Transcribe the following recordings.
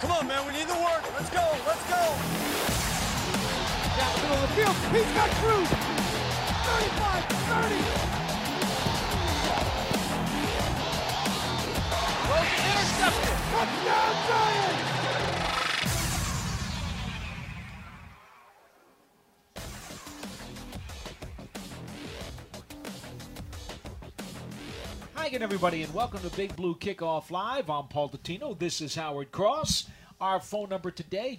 Come on, man, we need the work. Let's go, let's go. Down the middle of the field, he's got Cruz. 35, 30. Rosen intercepted. Touchdown, Giants! Hi again, everybody, and welcome to Big Blue Kickoff Live. I'm Paul Dottino. This is Howard Cross. Our phone number today,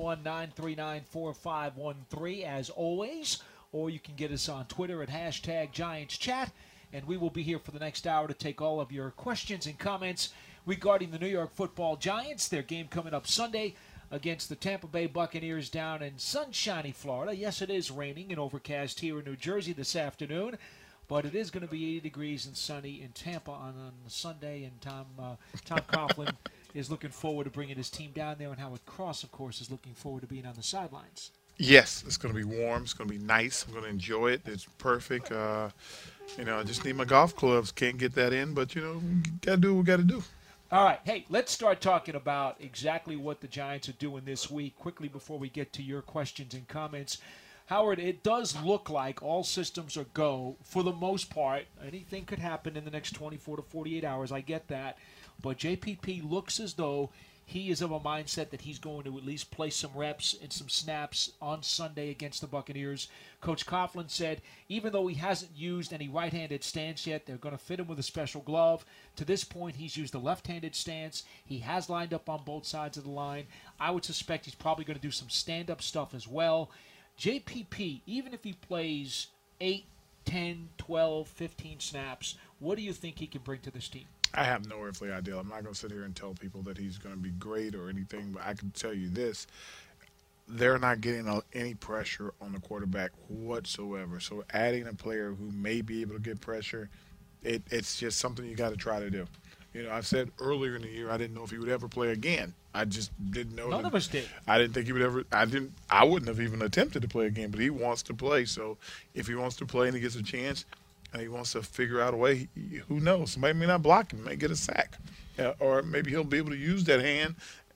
201-939-4513, as always. Or you can get us on Twitter at #GiantsChat. And we will be here for the next hour to take all of your questions and comments regarding the New York Football Giants. Their game coming up Sunday against the Tampa Bay Buccaneers down in sunshiny Florida. Yes, it is raining and overcast here in New Jersey this afternoon. But it is going to be 80 degrees and sunny in Tampa on Sunday, and Tom Coughlin is looking forward to bringing his team down there, and Howard Cross, of course, is looking forward to being on the sidelines. Yes, it's going to be warm. It's going to be nice. I'm going to enjoy it. It's perfect. I just need my golf clubs. Can't get that in, but, got to do what we got to do. All right. Hey, let's start talking about exactly what the Giants are doing this week quickly before we get to your questions and comments. Howard, it does look like all systems are go for the most part. Anything could happen in the next 24 to 48 hours. I get that. But JPP looks as though he is of a mindset that he's going to at least play some reps and some snaps on Sunday against the Buccaneers. Coach Coughlin said even though he hasn't used any right-handed stance yet, they're going to fit him with a special glove. To this point, he's used the left-handed stance. He has lined up on both sides of the line. I would suspect he's probably going to do some stand-up stuff as well. JPP, even if he plays 8, 10, 12, 15 snaps, what do you think he can bring to this team? I have no earthly idea. I'm not going to sit here and tell people that he's going to be great or anything, but I can tell you this. They're not getting any pressure on the quarterback whatsoever. So adding a player who may be able to get pressure, it's just something you got to try to do. I said earlier in the year I didn't know if he would ever play again. I just didn't know. None of us did. I didn't think he would ever. I wouldn't have even attempted to play again. But he wants to play. So if he wants to play and he gets a chance, and he wants to figure out a way, who knows? Somebody may not block him, may get a sack, or maybe he'll be able to use that hand,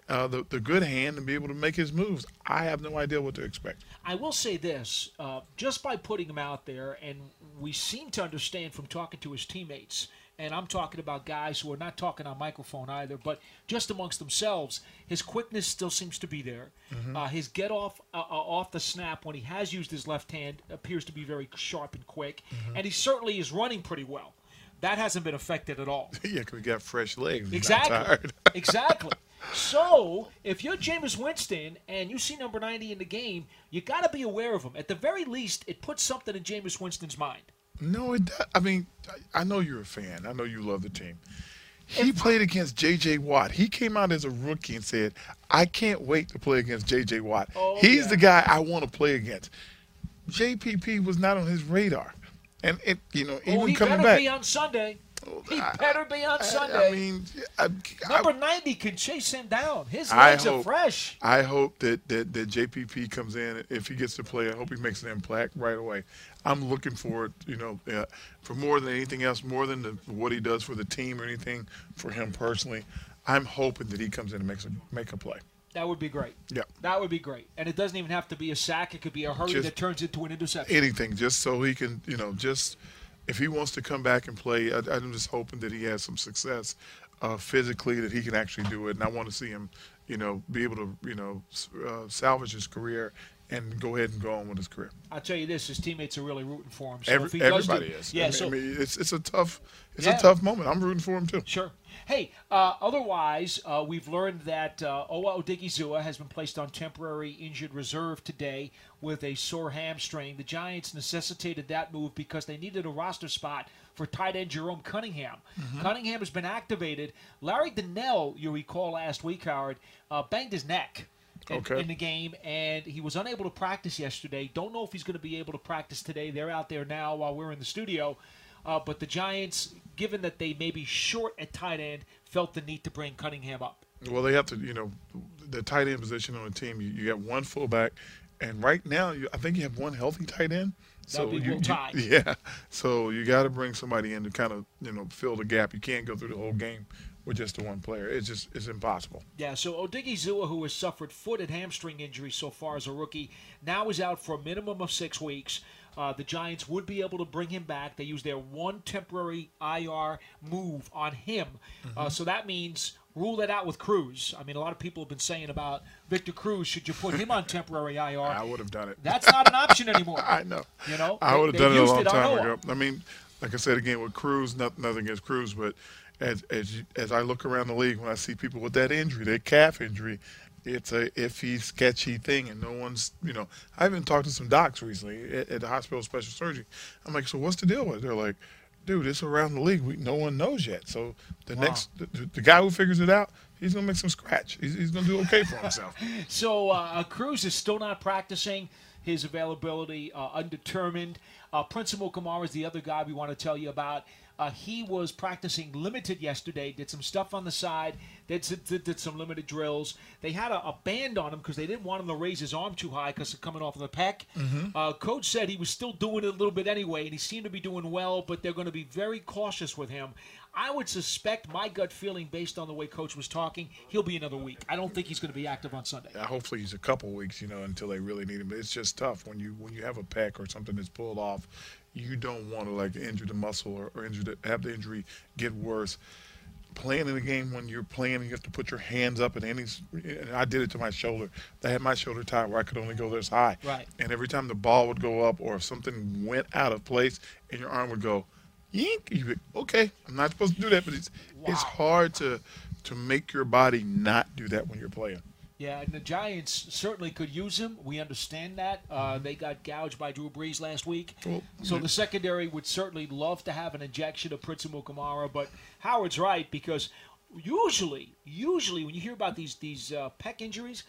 the good hand, and be able to make his moves. I have no idea what to expect. I will say this: just by putting him out there, and we seem to understand from talking to his teammates. And I'm talking about guys who are not talking on microphone either, but just amongst themselves, his quickness still seems to be there. Mm-hmm. His get off the snap when he has used his left hand appears to be very sharp and quick, mm-hmm. and he certainly is running pretty well. That hasn't been affected at all. Yeah, because he got fresh legs. Exactly. Not tired. Exactly. So if you're Jameis Winston and you see number 90 in the game, you got to be aware of him. At the very least, it puts something in Jameis Winston's mind. No, it does. I mean, I know you're a fan. I know you love the team. He played against J.J. Watt. He came out as a rookie and said, I can't wait to play against J.J. Watt. He's the guy I want to play against. JPP was not on his radar. And, even coming back. He better be on Sunday. He better be on Sunday. I mean, number 90 can chase him down. His legs are fresh. I hope that JPP comes in. If he gets to play, I hope he makes an impact right away. I'm looking forward, for more than anything else, more than what he does for the team or anything for him personally. I'm hoping that he comes in and make a play. That would be great. Yeah. That would be great. And it doesn't even have to be a sack. It could be a hurry that turns into an interception. Anything, just so he can, if he wants to come back and play, I'm just hoping that he has some success physically, that he can actually do it. And I want to see him, be able to, salvage his career and go ahead and go on with his career. I'll tell you this: his teammates are really rooting for him. So everybody is. Yeah. I mean, it's a tough moment. I'm rooting for him too. Sure. Hey, otherwise, we've learned that Owa Odigizua has been placed on temporary injured reserve today with a sore hamstring. The Giants necessitated that move because they needed a roster spot for tight end Jerome Cunningham. Mm-hmm. Cunningham has been activated. Larry Donnell, you recall last week, Howard, banged his neck in the game, and he was unable to practice yesterday. Don't know if he's going to be able to practice today. They're out there now while we're in the studio. But the Giants, given that they may be short at tight end, felt the need to bring Cunningham up. Well, they have to, the tight end position on the team, you got one fullback, and right now I think you have one healthy tight end. So we'll tie. Yeah. So you got to bring somebody in to kind of, fill the gap. You can't go through the whole game with just the one player. It's impossible. Yeah, so Odigizua, who has suffered foot and hamstring injuries so far as a rookie, now is out for a minimum of 6 weeks. The Giants would be able to bring him back. They use their one temporary IR move on him. So that means rule that out with Cruz. I mean, a lot of people have been saying about Victor Cruz, should you put him on temporary IR? I would have done it. That's not an option anymore. I know. You know, I would have done it a long time Noah. ago. I mean, like I said again with Cruz, nothing against Cruz, but as I look around the league, when I see people with that injury, that calf injury, it's a iffy, sketchy thing, and no one's, I even talked to some docs recently at the hospital special surgery. I'm like, so what's the deal with it? They're like, dude, it's around the league. No one knows yet. So the guy who figures it out, he's going to make some scratch. He's going to do okay for himself. So Cruz is still not practicing. His availability undetermined. Prince Amukamara is the other guy we want to tell you about. He was practicing limited yesterday, did some stuff on the side, did some limited drills. They had a band on him because they didn't want him to raise his arm too high because of coming off of the pec. Coach said he was still doing it a little bit anyway, and he seemed to be doing well, but they're going to be very cautious with him. I would suspect, my gut feeling, based on the way Coach was talking, he'll be another week. I don't think he's going to be active on Sunday. Hopefully he's a couple weeks, until they really need him. But it's just tough when you have a pec or something that's pulled off. You don't want to injure the muscle or have the injury get worse. Playing in a game when you're playing, you have to put your hands up and I did it to my shoulder. I had my shoulder tied where I could only go this high. Right. And every time the ball would go up or if something went out of place and your arm would go, yink, you'd be, okay, I'm not supposed to do that, but it's hard to make your body not do that when you're playing. Yeah, and the Giants certainly could use him. We understand that. They got gouged by Drew Brees last week. So the secondary would certainly love to have an injection of Prince Amukamara. But Howard's right, because usually when you hear about these pec injuries,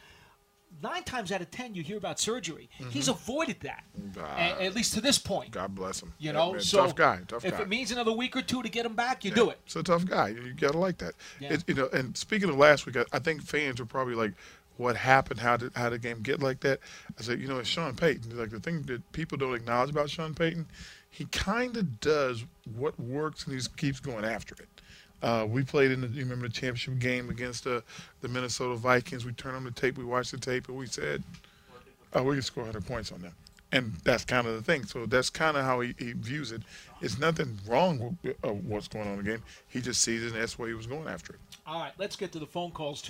9 times out of 10 you hear about surgery. He's avoided that, at least to this point. God bless him. So tough guy. If it means another week or two to get him back, you do it. It's a tough guy. You got to like that. Yeah. And speaking of last week, I think fans were probably like, what happened? How did the game get like that? I said, it's Sean Payton. Like the thing that people don't acknowledge about Sean Payton, he kind of does what works and he just keeps going after it. We played you remember the championship game against the Minnesota Vikings. We turned on the tape, we watched the tape, and we said, we can score 100 points on them. And that's kind of the thing. So that's kind of how he views it. It's nothing wrong with what's going on in the game. He just sees it, and that's why he was going after it. All right, let's get to the phone calls.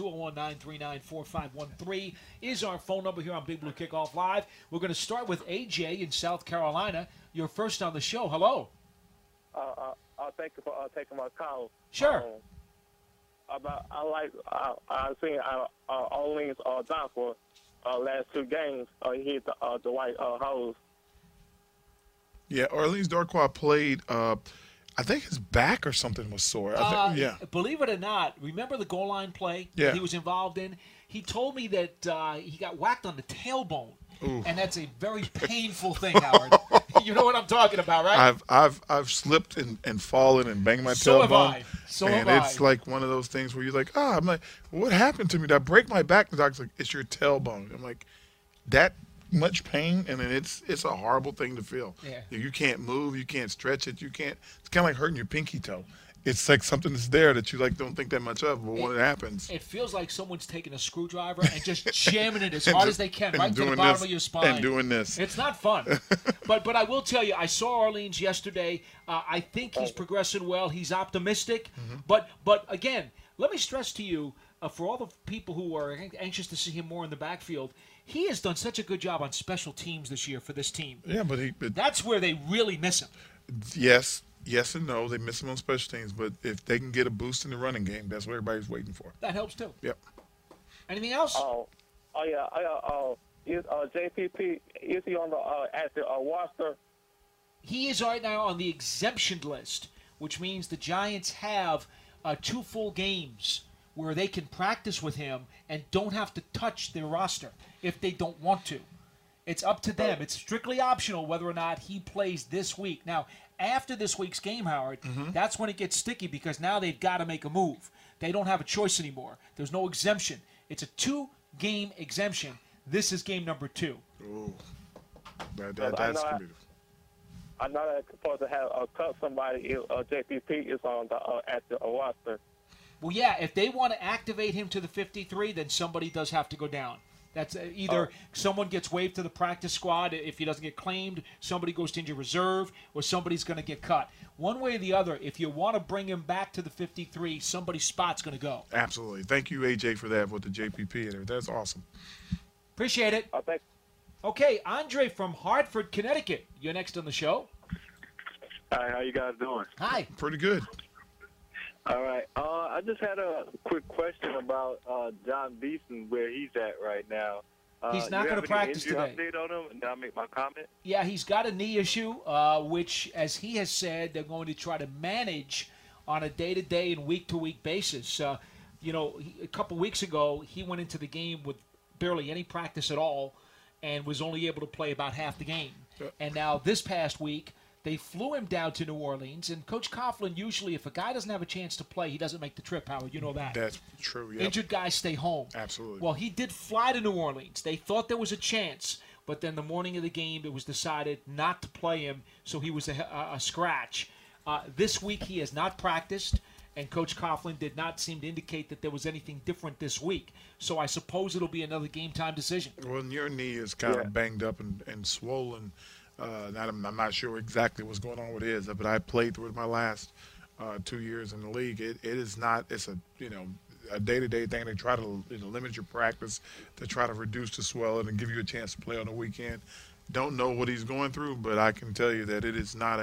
201-939-4513 is our phone number here on Big Blue Kickoff Live. We're going to start with AJ in South Carolina. You're first on the show. Hello. Thank you for taking my call. Sure. I've seen Orleans Donk last 2 games. He hit the Dwight Hose. Yeah, Orleans Darkwa played. I think his back or something was sore. Believe it or not, remember the goal line play that he was involved in? He told me that he got whacked on the tailbone. Ooh. And that's a very painful thing, Howard. You know what I'm talking about, right? I've slipped and fallen and banged my tailbone. So have I. And it's like one of those things where you're like, I'm like, what happened to me? Did I break my back? The doctor's like, it's your tailbone. I'm like, that much pain, and then it's a horrible thing to feel. Yeah. You can't move, you can't stretch it, it's kind of like hurting your pinky toe. It's like something that's there that you don't think that much of, but when it happens, it feels like someone's taking a screwdriver and just jamming it as hard as they can right to the bottom of your spine and doing this. It's not fun. but I will tell you, I saw Orleans yesterday. I think he's progressing well. He's optimistic. But again, let me stress to you, for all the people who are anxious to see him more in the backfield, he has done such a good job on special teams this year for this team. Yeah, but that's where they really miss him. Yes and no. They miss him on special teams, but if they can get a boost in the running game, that's what everybody's waiting for. That helps too. Yep. Anything else? Is JPP, is he on the active roster? He is right now on the exemption list, which means the Giants have 2 full games where they can practice with him and don't have to touch their roster if they don't want to. It's up to them. It's strictly optional whether or not he plays this week. Now, after this week's game, Howard, that's when it gets sticky because now they've got to make a move. They don't have a choice anymore. There's no exemption. It's a 2-game exemption. This is game number 2. Ooh. That's going to be I know they're supposed to have cut somebody if JPP is on the active roster. Well, yeah, if they want to activate him to the 53, then somebody does have to go down. That's either someone gets waived to the practice squad if he doesn't get claimed, somebody goes to injured reserve, or somebody's going to get cut. One way or the other, if you want to bring him back to the 53, somebody's spot's going to go. Absolutely. Thank you, AJ, for that with the JPP and everything. That's awesome. Appreciate it. Thank Okay, Andre from Hartford, Connecticut. You're next on the show. Hi, how you guys doing? Hi. Pretty good. All right. I just had a quick question about John Beeson, where he's at right now. He's not going to practice today. Update on him, and then I'll make my comment. Yeah, he's got a knee issue, which, as he has said, they're going to try to manage on a day-to-day and week-to-week basis. A couple weeks ago, he went into the game with barely any practice at all and was only able to play about half the game. And now this past week, they flew him down to New Orleans, and Coach Coughlin, usually if a guy doesn't have a chance to play, he doesn't make the trip, Howard. You know that. That's true, yeah. Injured guys stay home. Absolutely. Well, he did fly to New Orleans. They thought there was a chance, but then the morning of the game, it was decided not to play him, so he was a scratch. This week, he has not practiced, and Coach Coughlin did not seem to indicate that there was anything different this week. So I suppose it'll be another game-time decision. Well, your knee is kind of banged up and swollen. I'm not sure exactly what's going on with his, but I played through it my last 2 years in the league. It is not. It's a day-to-day thing. They try to limit your practice to try to reduce the swelling and give you a chance to play on the weekend. Don't know what he's going through, but I can tell you that it is not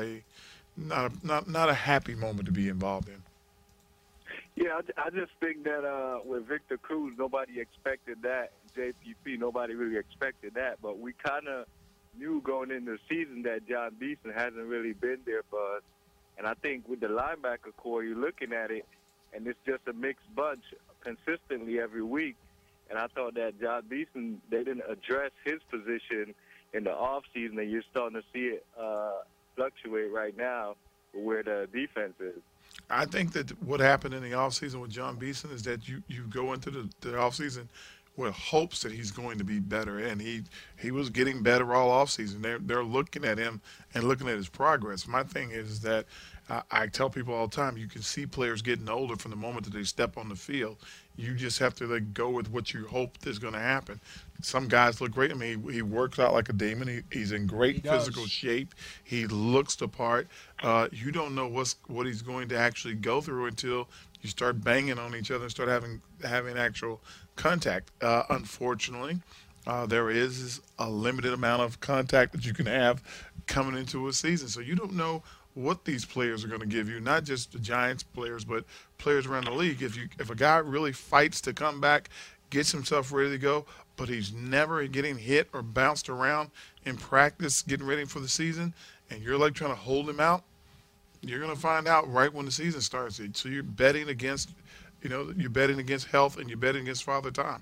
a happy moment to be involved in. Yeah, I just think that with Victor Cruz, nobody expected that. JPP, nobody really expected that. But we kind of knew going into the season that John Beeson hasn't really been there for us. And I think with the linebacker core, you're looking at it, and it's just a mixed bunch consistently every week. And I thought that John Beeson, they didn't address his position in the offseason, and you're starting to see it fluctuate right now where the defense is. I think that what happened in the offseason with John Beeson is that you go into the offseason with hopes that he's going to be better, and he was getting better all offseason. They're looking at him and looking at his progress. My thing is that I tell people all the time, you can see players getting older from the moment that they step on the field. You just have to go with what you hope is going to happen. Some guys look great. I mean, he works out like a demon. He's in great physical shape. He looks the part. You don't know what he's going to actually go through until you start banging on each other and start having actual contact. Unfortunately, there is a limited amount of contact that you can have coming into a season. So you don't know what these players are going to give you, not just the Giants players, but players around the league. If a guy really fights to come back, gets himself ready to go, but he's never getting hit or bounced around in practice, getting ready for the season, and you're trying to hold him out, you're going to find out right when the season starts. So you're betting against, you're betting against health, and you're betting against Father Time.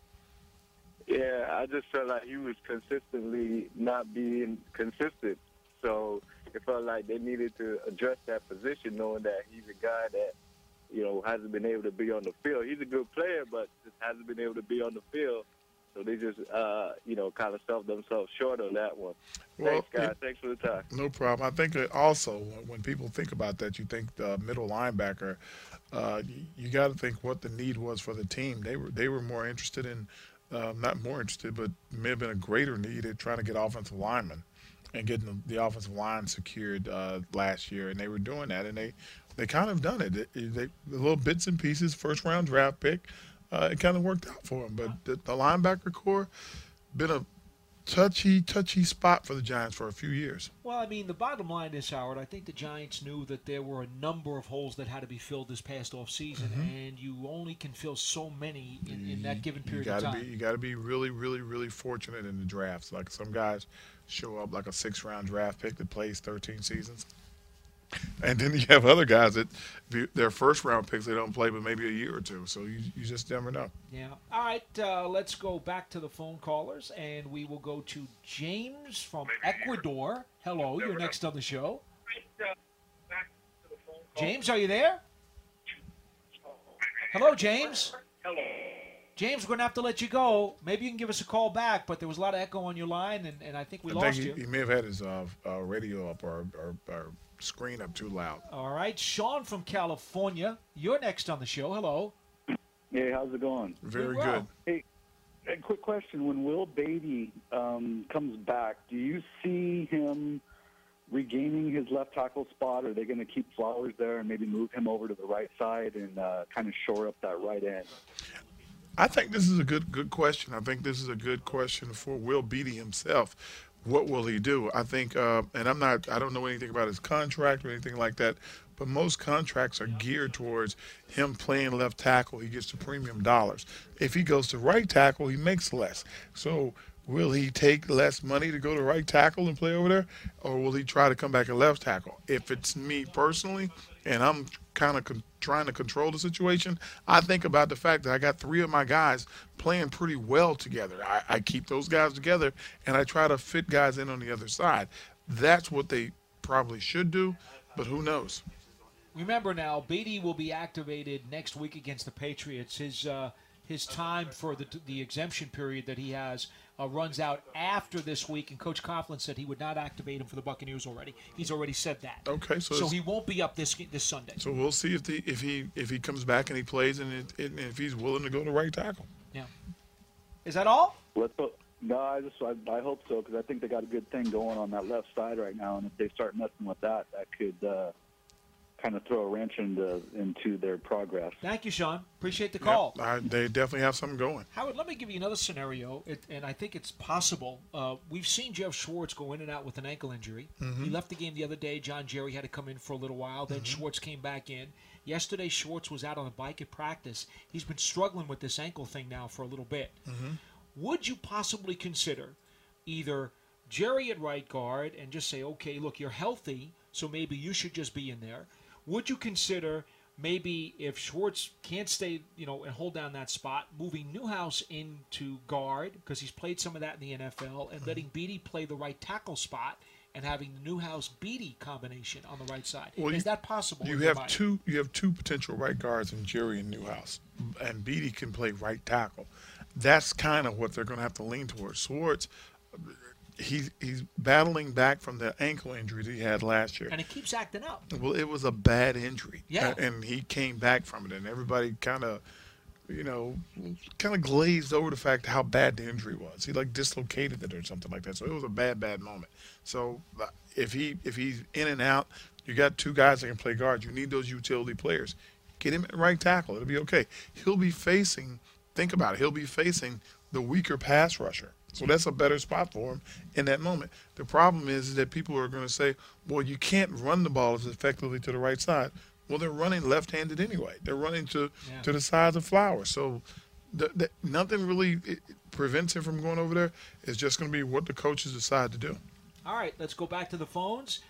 Yeah, I just felt like he was consistently not being consistent. So it felt like they needed to address that position, knowing that he's a guy that, hasn't been able to be on the field. He's a good player, but just hasn't been able to be on the field. So they just, kind of self themselves short on that one. Thanks, guys. Thanks for the time. No problem. I think also when people think about that, you think the middle linebacker, you got to think what the need was for the team. They were more interested in, not more interested, but may have been a greater need at trying to get offensive linemen and getting the offensive line secured last year, and they were doing that, and they kind of done it. The little bits and pieces, first-round draft pick, it kind of worked out for them. But the linebacker core been a touchy spot for the Giants for a few years. Well, I mean, the bottom line is, Howard, I think the Giants knew that there were a number of holes that had to be filled this past offseason, and you only can fill so many in that given period of time. You got to be really, really, really fortunate in the drafts. Like some guys show up like a 6th-round draft pick that plays 13 seasons. And then you have other guys that their 1st-round picks, they don't play but maybe a year or two. So you just never know. Yeah. All right, let's go back to the phone callers, and we will go to James from Ecuador. Hello, you're next on the show. James, are you there? Hello, James. Hello. James, we're going to have to let you go. Maybe you can give us a call back, but there was a lot of echo on your line, and I think we lost you. He may have had his radio up or screen up too loud. All right, Sean from California, you're next on the show. Hello. Hey, how's it going? Very well. good. Hey, a quick question. When Will Beatty comes back, do you see him regaining his left tackle spot? Are they going to keep Flowers there and maybe move him over to the right side and kind of shore up that right end? I think this is a good question. I think this is a good question for Will Beatty himself. What will he do? I think, and I don't know anything about his contract or anything like that, but most contracts are geared towards him playing left tackle. He gets the premium dollars. If he goes to right tackle, he makes less. So will he take less money to go to right tackle and play over there, or will he try to come back at left tackle? If it's me personally, and I'm kind of trying to control the situation, I think about the fact that I got 3 of my guys playing pretty well together. I keep those guys together, and I try to fit guys in on the other side. That's what they probably should do, but who knows? Remember now, Beatty will be activated next week against the Patriots. His time for the exemption period that he has runs out after this week, and Coach Coughlin said he would not activate him for the Buccaneers already. He's already said that. Okay, so he won't be up this Sunday. So we'll see if he comes back and he plays and if he's willing to go to right tackle. Yeah. Is that all? Let's hope. No, I hope so, because I think they got a good thing going on that left side right now, and if they start messing with that, that could kind of throw a wrench into their progress. Thank you, Sean. Appreciate the call. Yep, they definitely have something going. Howard, let me give you another scenario, and I think it's possible. We've seen Jeff Schwartz go in and out with an ankle injury. Mm-hmm. He left the game the other day. John Jerry had to come in for a little while. Then Schwartz came back in. Yesterday, Schwartz was out on the bike at practice. He's been struggling with this ankle thing now for a little bit. Mm-hmm. Would you possibly consider either Jerry at right guard and just say, okay, look, you're healthy, so maybe you should just be in there? Would you consider maybe if Schwartz can't stay, and hold down that spot, moving Newhouse into guard because he's played some of that in the NFL, and letting Beatty play the right tackle spot and having the Newhouse-Beatty combination on the right side? Well, Is that possible? You have two potential right guards in Jerry and Newhouse, and Beatty can play right tackle. That's kind of what they're going to have to lean towards. Schwartz, he's battling back from the ankle injury that he had last year. And it keeps acting up. Well, it was a bad injury. Yeah. And he came back from it, and everybody kind of glazed over the fact how bad the injury was. He dislocated it or something like that. So it was a bad moment. So if he's in and out, you got 2 guys that can play guard. You need those utility players. Get him at right tackle. It'll be okay. Think about it. He'll be facing the weaker pass rusher. So that's a better spot for him in that moment. The problem is that people are going to say, well, you can't run the ball as effectively to the right side. Well, they're running left-handed anyway. They're running to the sides of Flowers. So nothing really prevents him from going over there. It's just going to be what the coaches decide to do. All right, let's go back to the phones.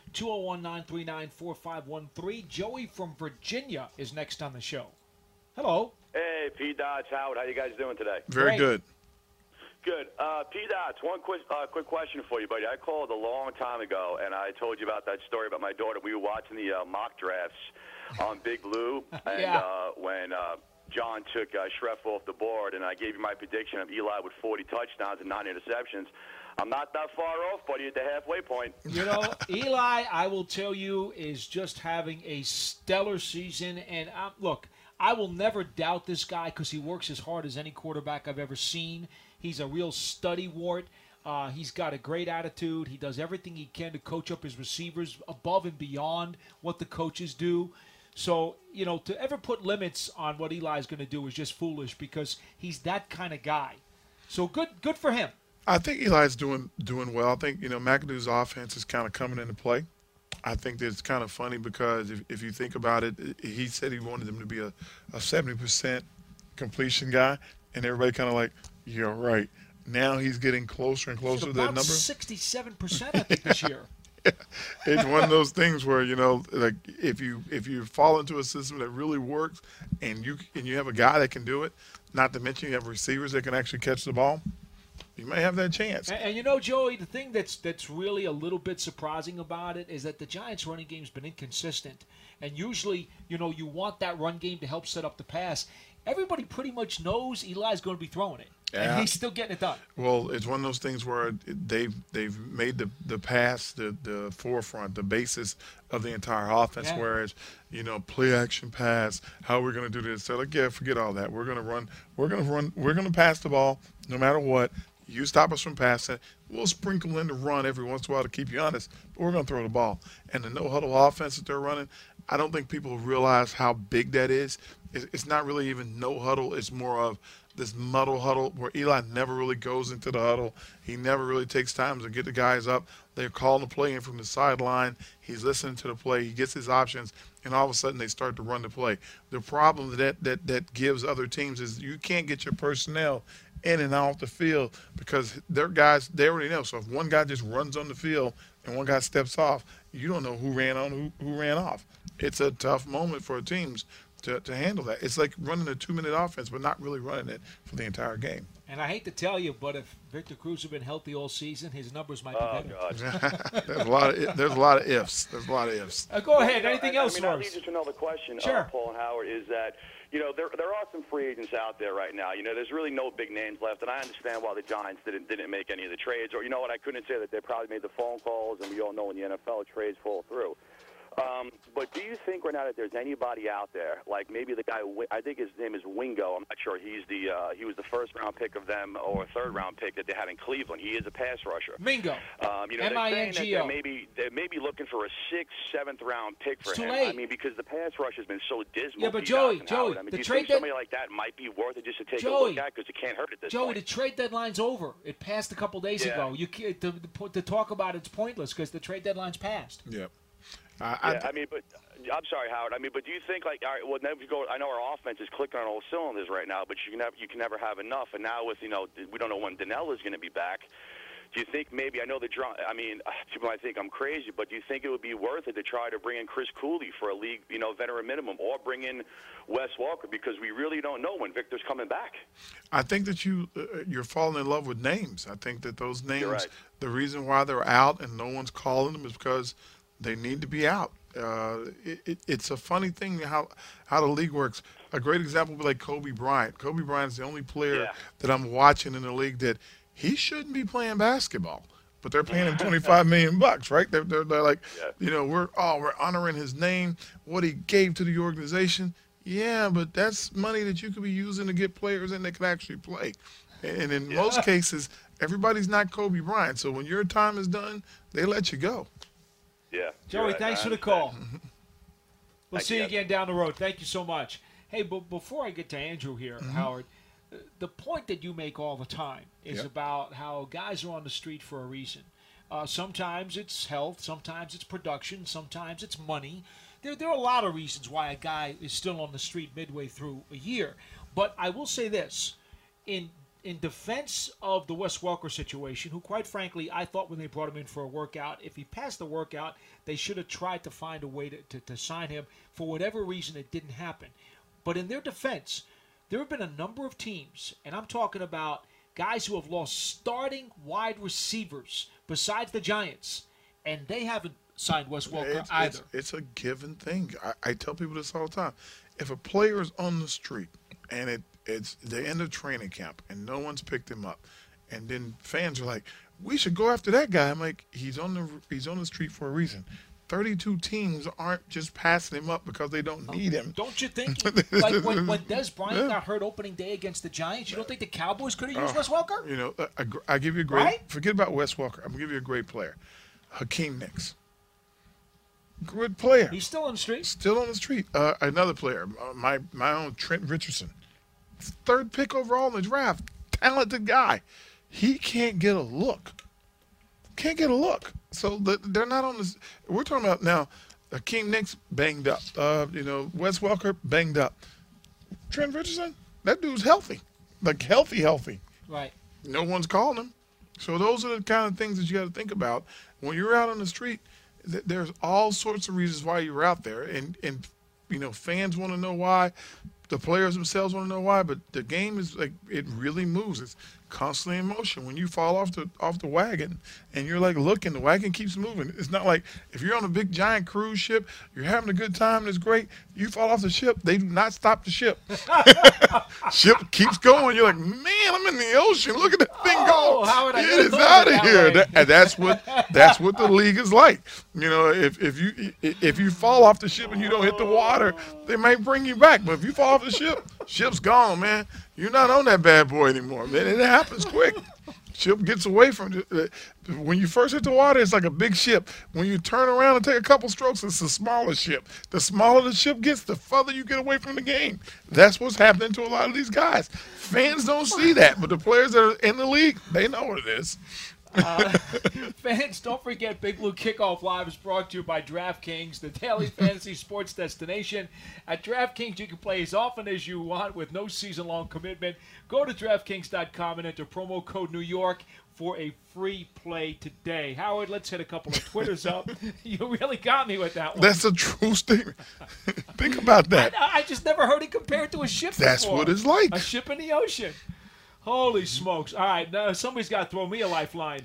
201-939-4513. Joey from Virginia is next on the show. Hello. Hey, P. Dots, Howard. How you guys doing today? Very good. Good. P. Dots, one quick question for you, buddy. I called a long time ago, and I told you about that story about my daughter. We were watching the mock drafts on Big Blue, and when John took Schreff off the board, and I gave you my prediction of Eli with 40 touchdowns and 9 interceptions. I'm not that far off, buddy, at the halfway point. Eli, I will tell you, is just having a stellar season. And look, I will never doubt this guy because he works as hard as any quarterback I've ever seen. He's a real study wart. He's got a great attitude. He does everything he can to coach up his receivers above and beyond what the coaches do. So, to ever put limits on what Eli's going to do is just foolish because he's that kind of guy. So good for him. I think Eli's doing well. I think, McAdoo's offense is kind of coming into play. I think that it's kind of funny because if you think about it, he said he wanted them to be a 70% completion guy, and everybody kind of like, yeah, right. Now he's getting closer and closer to that number. 67%, I think, this year. It's one of those things where, if you fall into a system that really works and you have a guy that can do it, not to mention you have receivers that can actually catch the ball, you may have that chance. And Joey, the thing that's really a little bit surprising about it is that the Giants' running game's been inconsistent. And usually, you want that run game to help set up the pass. everybody pretty much knows Eli's going to be throwing it. Yeah. And he's still getting it done. Well, it's one of those things where they've made the pass the forefront, the basis of the entire offense. Yeah. Whereas, play action pass, how we're going to do this. They're like, yeah, forget all that. We're going to run. We're going to pass the ball no matter what. You stop us from passing. We'll sprinkle in the run every once in a while to keep you honest, but we're going to throw the ball. And the no-huddle offense that they're running, I don't think people realize how big that is. It's not really even no-huddle. It's more of this muddle huddle where Eli never really goes into the huddle. He never really takes time to get the guys up. They're calling the play in from the sideline. He's listening to the play. He gets his options, and all of a sudden they start to run the play. The problem that gives other teams is you can't get your personnel in and off the field because their guys, they already know. So if one guy just runs on the field and one guy steps off, you don't know who ran on, who ran off. It's a tough moment for teams to handle that. It's like running a 2-minute offense, but not really running it for the entire game. And I hate to tell you, but if Victor Cruz had been healthy all season, his numbers might be better. God. There's a lot of ifs. There's a lot of ifs. Go ahead. Anything else, that Lars? leads us to another question, Sure. Paul and Howard, is that, there are some free agents out there right now. There's really no big names left, and I understand why the Giants didn't make any of the trades. Or, I couldn't say that they probably made the phone calls, and we all know in the NFL trades fall through. But do you think right now that there's anybody out there, like maybe the guy, I think his name is Wingo. I'm not sure. He was the first-round pick of them or a third-round pick that they had in Cleveland. He is a pass rusher. Mingo. M-I-N-G-O. They may be looking for a 6th, 7th-round pick for it's too him. late. I mean, because the pass rush has been so dismal. Yeah, but Joey, do the you trade think somebody like that might be worth it just to take a look at because it can't hurt at this point? the trade deadline's over. It passed a couple days ago. You can't, to talk about it's pointless because the trade deadline's passed. Yeah. But I'm sorry, Howard. But do you think all right? Well, now I know our offense is clicking on all cylinders right now, but you can never have enough. And now with we don't know when Donnell is going to be back. Do you think maybe I know the draw? People might think I'm crazy, but do you think it would be worth it to try to bring in Chris Cooley for a league veteran minimum, or bring in Wes Walker because we really don't know when Victor's coming back? I think that you're falling in love with names. I think that those names, right. The reason why they're out and no one's calling them is because they need to be out. It's a funny thing how the league works. A great example would be like Kobe Bryant. Kobe Bryant is the only player that I'm watching in the league that he shouldn't be playing basketball, but they're paying him $25 million, right? They're like, we're honoring his name, what he gave to the organization. Yeah, but that's money that you could be using to get players in that can actually play. And in most cases, everybody's not Kobe Bryant. So when your time is done, they let you go. Yeah. Joey, thanks for the call. We'll Thank see you you. again down the road. Thank you so much. Hey, but before I get to Andrew here, Howard, the point that you make all the time is about how guys are on the street for a reason. Sometimes it's health, sometimes it's production, sometimes it's money. There are a lot of reasons why a guy is still on the street midway through a year. But I will say this, in defense of the Wes Welker situation, who quite frankly I thought when they brought him in for a workout, if he passed the workout, they should have tried to find a way to sign him. For whatever reason, it didn't happen. But in their defense, there have been a number of teams, and I'm talking about guys who have lost starting wide receivers besides the Giants, and they haven't signed Wes Welker either. It's a given thing. I tell people this all the time. If a player is on the street and it's the end of training camp and no one's picked him up, and then fans are like, we should go after that guy. I'm like, he's on the street for a reason. 32 teams aren't just passing him up because they don't need him. Don't you think, like when Des Bryant got hurt opening day against the Giants, you don't think the Cowboys could have used Wes Welker? I give you a great Right? Forget about Wes Welker. I'm going to give you a great player. Hakeem Nicks. Good player. He's still on the street. Still on the street. Another player, my own Trent Richardson. 3rd pick overall in the draft. Talented guy. He can't get a look. So they're not on this. We're talking about now Hakeem Nicks banged up. Wes Welker banged up. Trent Richardson, that dude's healthy. Like healthy. Right. No one's calling him. So those are the kind of things that you got to think about. When you're out on the street, there's all sorts of reasons why you're out there. And fans want to know why. The players themselves want to know why. But the game is like, it really moves. It's constantly in motion. When you fall off the wagon and you're like looking, the wagon keeps moving. It's not like if you're on a big giant cruise ship, you're having a good time, and it's great. You fall off the ship, they do not stop the ship. Ship keeps going. You're like, man, I'm in the ocean. Look at that thing go. Howard, It is out of here. And that's what the league is like. You know, if you fall off the ship and you don't hit the water, they might bring you back. But if you fall off the ship, ship's gone, man. You're not on that bad boy anymore, man. It happens quick. Ship gets away from it. When you first hit the water, it's like a big ship. When you turn around and take a couple strokes, it's a smaller ship. The smaller the ship gets, the further you get away from the game. That's what's happening to a lot of these guys. Fans don't see that, but the players that are in the league, they know what it is. Fans, don't forget Big Blue Kickoff Live is brought to you by DraftKings, the daily fantasy sports destination. At DraftKings, you can play as often as you want with no season-long commitment. Go to DraftKings.com and enter promo code New York for a free play today. Howard, let's hit a couple of Twitters up. You really got me with that one. That's a true statement. Think about that. I just never heard it compared to a ship That's before. what it's like. A ship in the ocean. Holy smokes. All right, now somebody's got to throw me a lifeline.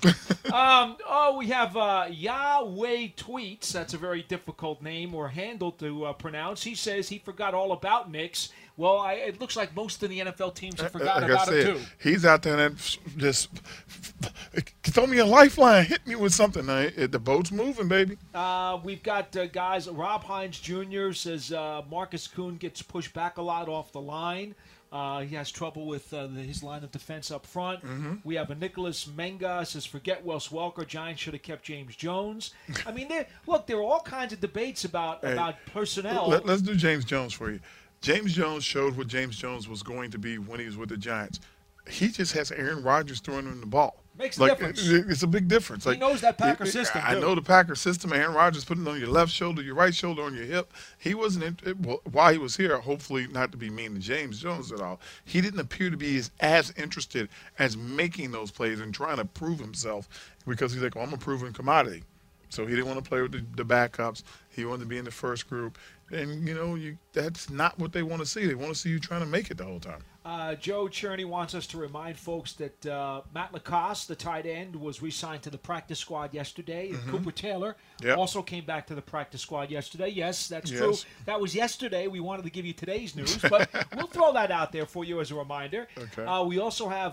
We have Yahweh Tweets. That's a very difficult name or handle to pronounce. He says he forgot all about Knicks. Well, it looks like most of the NFL teams have forgotten about him, too. He's out there and just throw me a lifeline. Hit me with something. The boat's moving, baby. We've got guys. Rob Hines Jr. says Marcus Kuhn gets pushed back a lot off the line. He has trouble with his line of defense up front. Mm-hmm. We have a Nicholas Menga says, forget Wes Welker. Giants should have kept James Jones. I mean, there are all kinds of debates about personnel. Let's do James Jones for you. James Jones showed what James Jones was going to be when he was with the Giants. He just has Aaron Rodgers throwing him the ball. Makes a difference. It's a big difference. He knows that Packer system, I know the Packer system. Aaron Rodgers putting it on your left shoulder, your right shoulder, on your hip. He wasn't while he was here, hopefully not to be mean to James Jones at all, he didn't appear to be as interested as making those plays and trying to prove himself because he's like, I'm a proven commodity. So he didn't want to play with the backups. He wanted to be in the first group. And, that's not what they want to see. They want to see you trying to make it the whole time. Joe Cherney wants us to remind folks that Matt Lacoste, the tight end, was re-signed to the practice squad yesterday. Mm-hmm. Cooper Taylor also came back to the practice squad yesterday. Yes, that's true. That was yesterday. We wanted to give you today's news, but we'll throw that out there for you as a reminder. Okay. We also have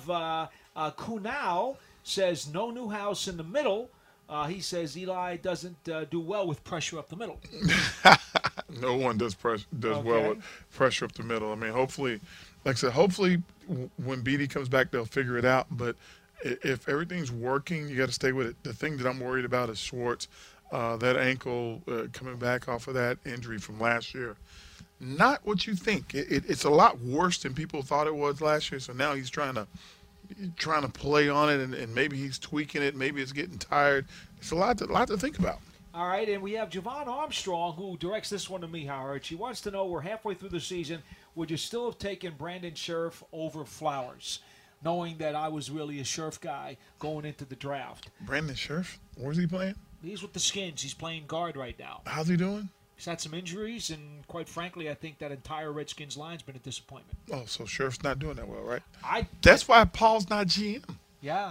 Kunal says no Newhouse in the middle. He says Eli doesn't do well with pressure up the middle. No one does well with pressure up the middle. I mean, hopefully, like I said, hopefully when Beatty comes back, they'll figure it out. But if everything's working, you got to stay with it. The thing that I'm worried about is Schwartz, that ankle coming back off of that injury from last year. Not what you think. It's a lot worse than people thought it was last year. So now he's trying to play on it, and maybe he's tweaking it. Maybe it's getting tired. It's a lot to think about. All right, and we have Javon Armstrong, who directs this one to me, Howard. She wants to know, we're halfway through the season, would you still have taken Brandon Scherff over Flowers, knowing that I was really a Scherff guy going into the draft? Brandon Scherff? Where's he playing? He's with the Skins. He's playing guard right now. How's he doing? He's had some injuries, and quite frankly, I think that entire Redskins line's been a disappointment. Oh, so Scherff's not doing that well, right? That's why Paul's not GM. Yeah.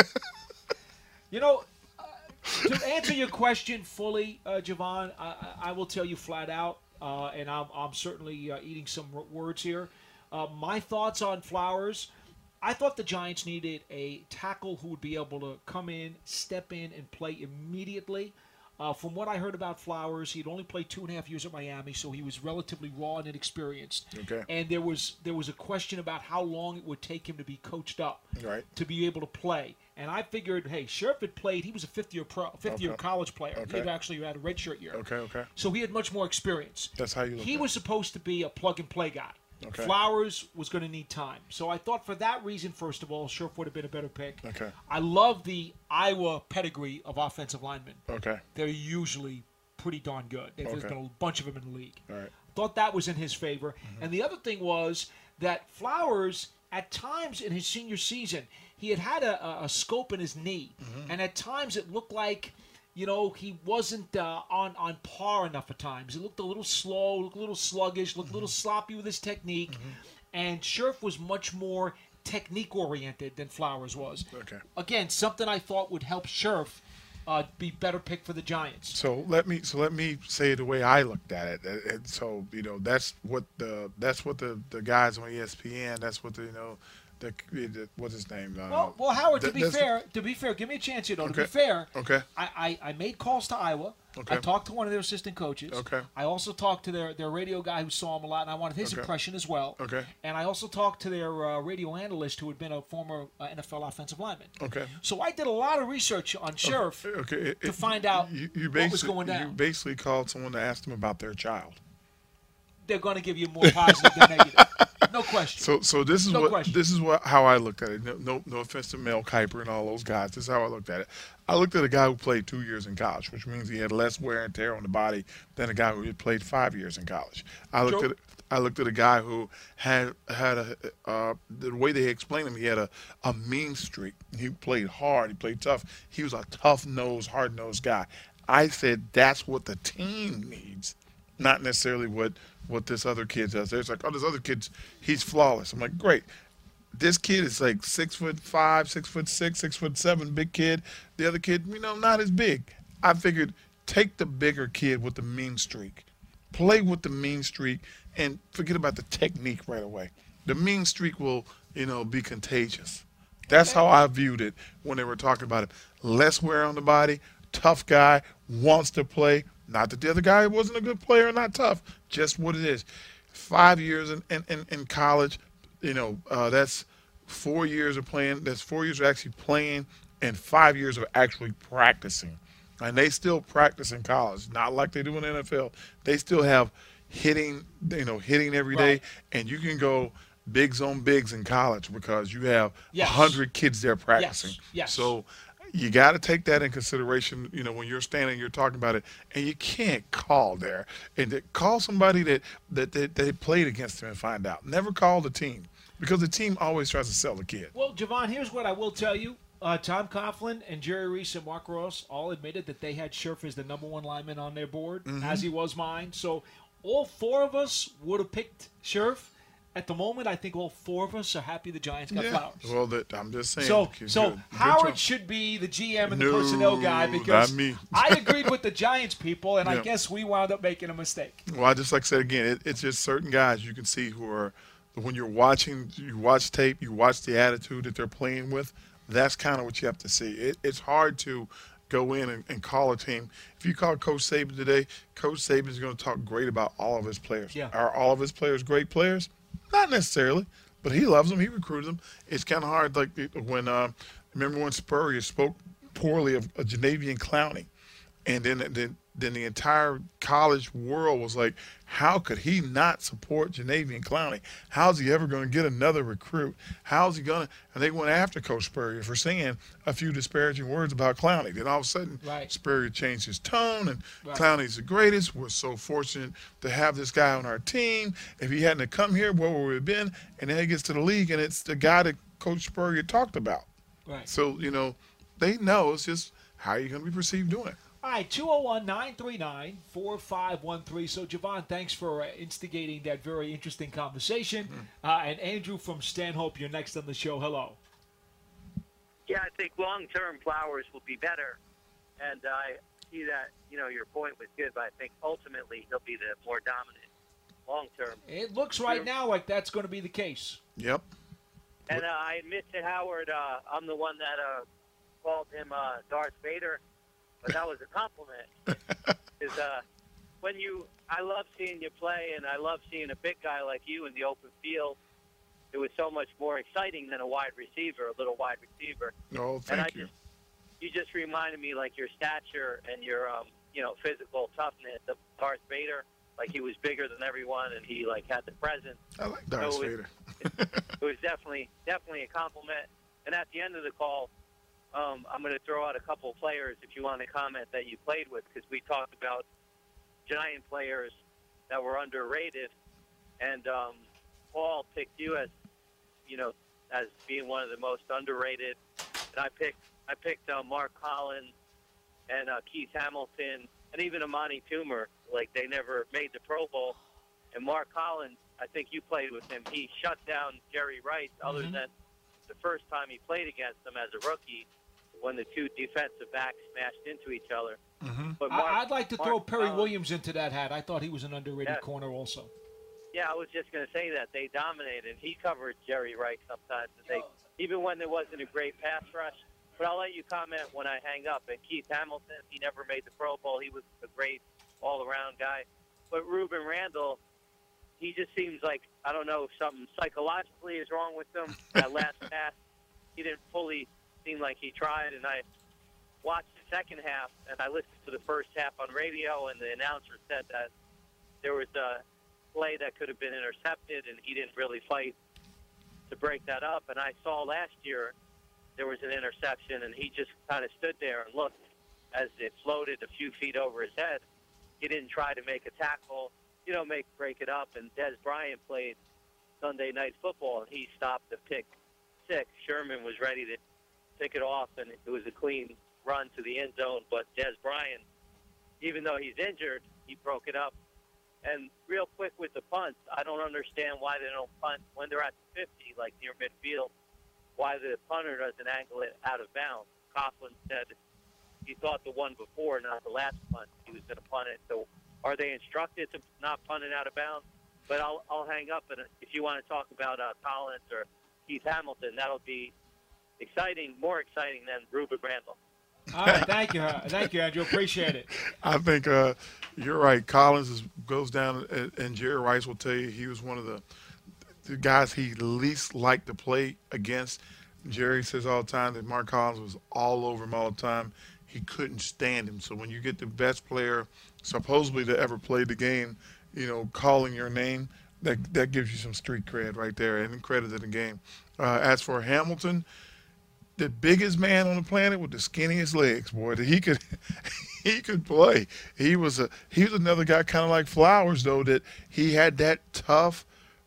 To answer your question fully, Javon, I will tell you flat out, and I'm certainly eating some words here. My thoughts on Flowers, I thought the Giants needed a tackle who would be able to come in, step in, and play immediately. From what I heard about Flowers, he'd only played 2.5 years at Miami, so he was relatively raw and inexperienced. Okay. And there was a question about how long it would take him to be coached up, right, to be able to play. And I figured, hey, Scherff had played. He was a fifth-year college player. Okay. He had actually had a redshirt year. Okay. So he had much more experience. That's how you look. He was supposed to be a plug-and-play guy. Okay. Flowers was going to need time. So I thought for that reason, first of all, Scherff would have been a better pick. Okay. I love the Iowa pedigree of offensive linemen. Okay. They're usually pretty darn good. There's been a bunch of them in the league. All right. Thought that was in his favor. Mm-hmm. And the other thing was that Flowers, at times in his senior season, he had a scope in his knee. Mm-hmm. And at times it looked like, he wasn't on par enough at times. He looked a little slow, looked a little sluggish, looked a little sloppy with his technique. Mm-hmm. And Scherff was much more technique-oriented than Flowers was. Okay. Again, something I thought would help Scherf be better pick for the Giants. So let me say it the way I looked at it. And so that's what the guys on ESPN. That's what what's his name? Well, Howard. To be fair, give me a chance here, though. To be fair, okay. I made calls to Iowa. Okay. I talked to one of their assistant coaches. Okay. I also talked to their radio guy who saw him a lot, and I wanted his impression as well. Okay. And I also talked to their radio analyst who had been a former NFL offensive lineman. Okay. So I did a lot of research on Scherf to find out what was going down. You basically called someone to ask them about their child. They're going to give you more positive than negative. No question. So this is how I looked at it. No offense to Mel Kiper and all those guys. This is how I looked at it. I looked at a guy who played 2 years in college, which means he had less wear and tear on the body than a guy who had played 5 years in college. I looked at a guy who had the way they explained him, he had a mean streak. He played hard. He played tough. He was a tough-nosed, hard-nosed guy. I said that's what the team needs, not necessarily what this other kid does. There's like, this other kid's, he's flawless. I'm like, great. This kid is like 6'5", 6'6", 6'7", big kid. The other kid, not as big. I figured take the bigger kid with the mean streak. Play with the mean streak and forget about the technique right away. The mean streak will, be contagious. That's how I viewed it when they were talking about it. Less wear on the body, tough guy, wants to play. Not that the other guy wasn't a good player or not tough, just what it is. 5 years in college, that's 4 years of playing. That's 4 years of actually playing and 5 years of actually practicing. And they still practice in college, not like they do in the NFL. They still have hitting every day. And you can go bigs on bigs in college because you have 100 kids there practicing. Yes. So you got to take that in consideration, when you're standing, you're talking about it, and you can't call there. And call somebody that they played against them and find out. Never call the team because the team always tries to sell the kid. Well, Javon, here's what I will tell you. Tom Coughlin and Jerry Reese and Mark Ross all admitted that they had Scherf as the number one lineman on their board, as he was mine. So all four of us would have picked Scherf. At the moment, I think all four of us are happy the Giants got Flowers. Well, I'm just saying. So Howard should be the GM and the personnel guy because not me. I agreed with the Giants people, and I guess we wound up making a mistake. Well, I just like I said again, it's just certain guys you can see who are, when you watch tape, you watch the attitude that they're playing with. That's kind of what you have to see. It's hard to go in and call a team. If you call Coach Saban today, Coach Saban is going to talk great about all of his players. Yeah. Are all of his players great players? Not necessarily, but he loves them. He recruited them. It's kind of hard, like when remember when Spurrier spoke poorly of Janavian Clowney, and then the entire college world was like, how could he not support Janavian Clowney? How's he ever going to get another recruit? How's he going to? And they went after Coach Spurrier for saying a few disparaging words about Clowney. Then all of a sudden, Spurrier changed his tone, and Clowney's the greatest. We're so fortunate to have this guy on our team. If he hadn't come here, where would we have been? And then he gets to the league, and it's the guy that Coach Spurrier talked about. Right. So, they know. It's just how you're going to be perceived doing it. All right, 201-939-4513. So, Javon, thanks for instigating that very interesting conversation. And Andrew from Stanhope, you're next on the show. Hello. Yeah, I think long-term Flowers will be better. And I see that, your point was good, but I think ultimately he'll be the more dominant long-term. It looks right now like that's going to be the case. Yep. And I admit to Howard, I'm the one that called him Darth Vader. But that was a compliment. Because I love seeing you play, and I love seeing a big guy like you in the open field. It was so much more exciting than a wide receiver, a little wide receiver. Oh, thank you. You just reminded me, like, your stature and your, physical toughness of Darth Vader. Like, he was bigger than everyone, and he, had the presence. I like Darth Vader. It was definitely a compliment. And at the end of the call, I'm going to throw out a couple of players if you want to comment that you played with, because we talked about Giant players that were underrated, and Paul picked you as being one of the most underrated, and I picked Mark Collins and Keith Hamilton and even Amani Toomer. Like, they never made the Pro Bowl, and Mark Collins, I think you played with him. He shut down Jerry Rice, other than the first time he played against them as a rookie when the two defensive backs smashed into each other. But I'd like to throw Perry Collins, Williams into that hat. I thought he was an underrated corner also. Yeah, I was just going to say that. They dominated. He covered Jerry Rice sometimes, even when there wasn't a great pass rush. But I'll let you comment when I hang up. And Keith Hamilton, he never made the Pro Bowl. He was a great all-around guy. But Ruben Randall, he just seems like, I don't know, something psychologically is wrong with him. That last pass, he didn't fully seem like he tried. And I watched the second half, and I listened to the first half on radio, and the announcer said that there was a play that could have been intercepted, and he didn't really fight to break that up. And I saw last year there was an interception, and he just kind of stood there and looked as it floated a few feet over his head. He didn't try to make a tackle, break it up. And Des Bryant played Sunday Night Football, and he stopped the pick six. Sherman was ready to pick it off, and it was a clean run to the end zone. But Des Bryant, even though he's injured, he broke it up. And real quick with the punts, I don't understand why they don't punt when they're at the 50, like near midfield, why the punter doesn't angle it out of bounds. Coughlin said he thought the one before, not the last punt, he was going to punt it. So are they instructed to not punt it out of bounds? But I'll hang up, and if you want to talk about Collins or Keith Hamilton, that'll be exciting, more exciting than Ruben Randall. All right, thank you, Andrew. Appreciate it. I think you're right. Collins goes down, and Jerry Rice will tell you he was one of the guys he least liked to play against. Jerry says all the time that Mark Collins was all over him all the time. He couldn't stand him. So when you get the best player supposedly to ever play the game, calling your name, that gives you some street cred right there and credit to the game. As for Hamilton, the biggest man on the planet with the skinniest legs, boy, that he could play. He was another guy kind of like Flowers, though, that he had that tough,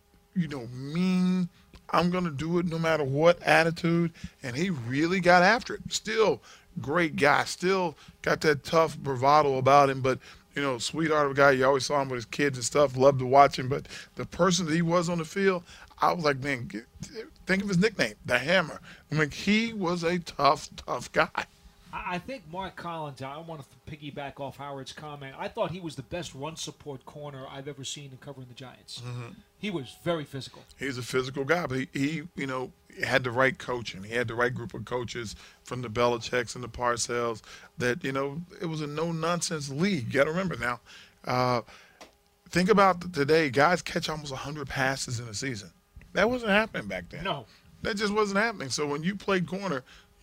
mean, I'm going to do it no matter what attitude, and he really got after it. Still great guy, still got that tough bravado about him, but sweetheart of a guy. You always saw him with his kids and stuff, loved to watch him, but the person that he was on the field, I was like, man, think of his nickname, the Hammer. He was a tough guy. I think Mark Collins, I want to piggyback off Howard's comment. I thought he was the best run support corner I've ever seen in covering the Giants. Mm-hmm. He was very physical. He's a physical guy, but he had the right coaching. He had the right group of coaches from the Belichicks and the Parcells that, it was a no-nonsense league. You got to remember now. Think about today. Guys catch almost 100 passes in a season. That wasn't happening back then. No. That just wasn't happening. So when you played corner,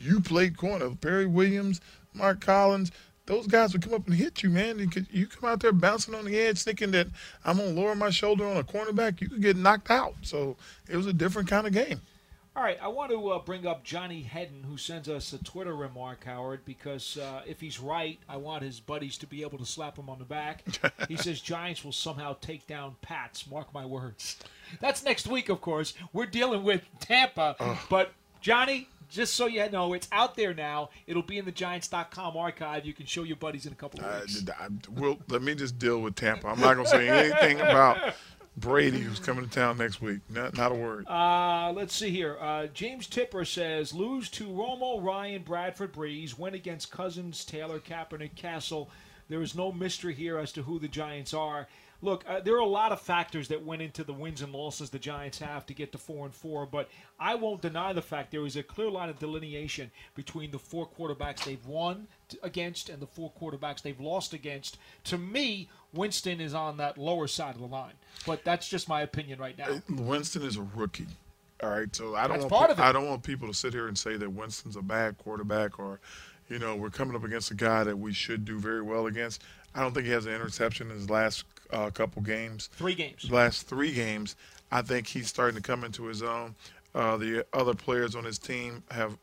Perry Williams, Mark Collins, those guys would come up and hit you, man. You come out there bouncing on the edge thinking that I'm going to lower my shoulder on a cornerback, you could get knocked out. So it was a different kind of game. All right, I want to bring up Johnny Hedden, who sends us a Twitter remark, Howard, because if he's right, I want his buddies to be able to slap him on the back. He says Giants will somehow take down Pats. Mark my words. That's next week, of course. We're dealing with Tampa. But, Johnny, just so you know, it's out there now. It'll be in the Giants.com archive. You can show your buddies in a couple of weeks. Let me just deal with Tampa. I'm not going to say anything about Brady, who's coming to town next week. Not a word. Let's see here. James Tipper says, lose to Romo, Ryan, Bradford, Breeze, win against Cousins, Taylor, Kaepernick, Castle. There is no mystery here as to who the Giants are. Look, there are a lot of factors that went into the wins and losses the Giants have to get to 4-4, but I won't deny the fact there is a clear line of delineation between the four quarterbacks they've won against and the four quarterbacks they've lost against. To me, Winston is on that lower side of the line, but that's just my opinion right now. Winston is a rookie. All right, so I don't want people to sit here and say that Winston's a bad quarterback or, we're coming up against a guy that we should do very well against. I don't think he has an interception in his last couple games. 3 games. Last 3 games. I think he's starting to come into his own. The other players on his team have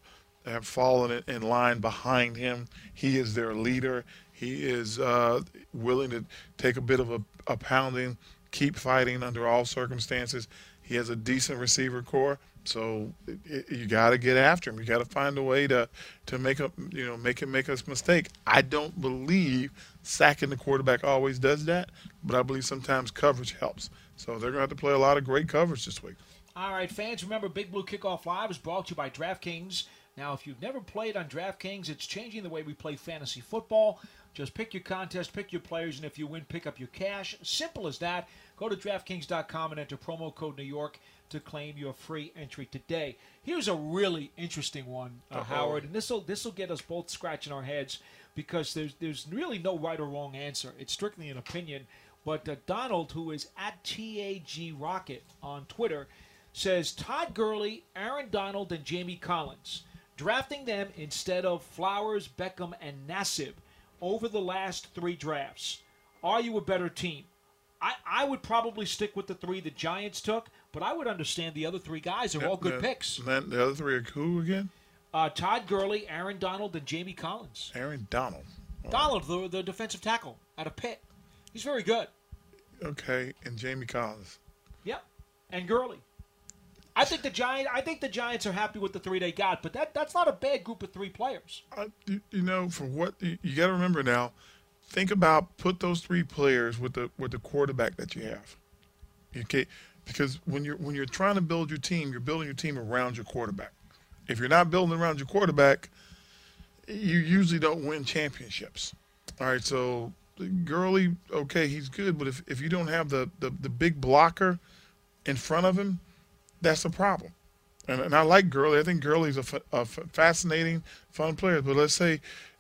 fallen in line behind him. He is their leader. He is willing to take a bit of a pounding, keep fighting under all circumstances. He has a decent receiver core, so you got to get after him. You got to find a way to make him make a mistake. I don't believe sacking the quarterback always does that, but I believe sometimes coverage helps. So they're going to have to play a lot of great coverage this week. All right, fans, remember Big Blue Kickoff Live is brought to you by DraftKings. Now, if you've never played on DraftKings, it's changing the way we play fantasy football. Just pick your contest, pick your players, and if you win, pick up your cash. Simple as that. Go to DraftKings.com and enter promo code New York to claim your free entry today. Here's a really interesting one, Howard, and this will get us both scratching our heads because there's really no right or wrong answer. It's strictly an opinion. But Donald, who is at TAG Rocket on Twitter, says Todd Gurley, Aaron Donald, and Jamie Collins. Drafting them instead of Flowers, Beckham, and Nassib over the last 3 drafts. Are you a better team? I would probably stick with the 3 the Giants took, but I would understand the other 3 guys are all good picks. The other 3 are who again? Todd Gurley, Aaron Donald, and Jamie Collins. Aaron Donald. Oh. Donald, the defensive tackle out of Pitt. He's very good. Okay, and Jamie Collins. Yep, and Gurley. I think the Giants are happy with the 3 they got, but that's not a bad group of 3 players. For what you got to remember now, think about put those 3 players with the quarterback that you have. Okay, because when you're trying to build your team, you're building your team around your quarterback. If you're not building around your quarterback, you usually don't win championships. All right, so Gurley, okay, he's good, but if you don't have the big blocker in front of him, that's a problem. And I like Gurley. I think Gurley's a fascinating, fun player. But let's say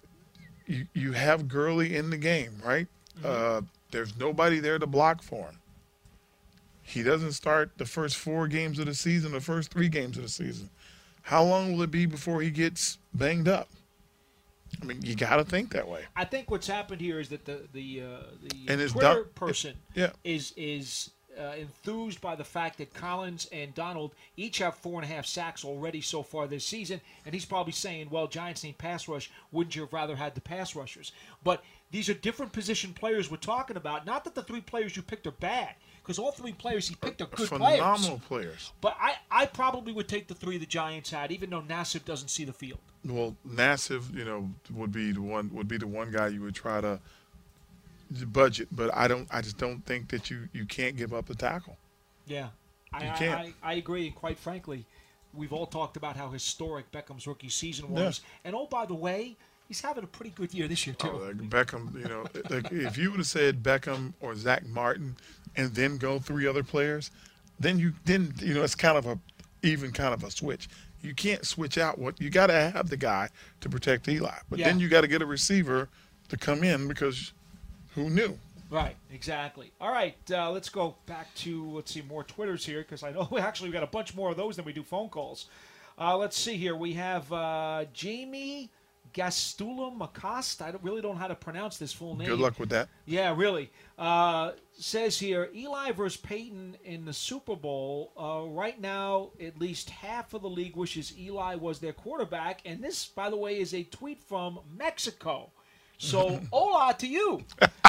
you have Gurley in the game, right? Mm-hmm. There's nobody there to block for him. He doesn't start the first 4 games of the season, the first 3 games of the season. How long will it be before he gets banged up? I mean, you got to think that way. I think what's happened here is that the and Twitter person is enthused by the fact that Collins and Donald each have 4.5 sacks already so far this season, and he's probably saying, well, Giants need pass rush. Wouldn't you have rather had the pass rushers? But these are different position players we're talking about. Not that the 3 players you picked are bad, because all 3 players he picked are good phenomenal players. But I probably would take the 3 the Giants had, even though Nassib doesn't see the field. Well, Nassib, would be the one guy you would try to budget, but I just don't think that you can't give up the tackle. Yeah, you can't. I agree, and quite frankly, we've all talked about how historic Beckham's rookie season was. Yeah. And by the way, he's having a pretty good year this year too. Beckham, if you would have said Beckham or Zach Martin, and then go 3 other players, then it's kind of a switch. You can't switch out you got to have the guy to protect Eli, but then you got to get a receiver to come in because who knew? Right, exactly. All right, let's go back to more Twitters here because I know we got a bunch more of those than we do phone calls. Let's see here. We have Jamie Gastula Macost. I really don't know how to pronounce this full name. Good luck with that. Yeah, really. Says here, Eli versus Peyton in the Super Bowl. Right now, at least half of the league wishes Eli was their quarterback. And this, by the way, is a tweet from Mexico. So, hola to you.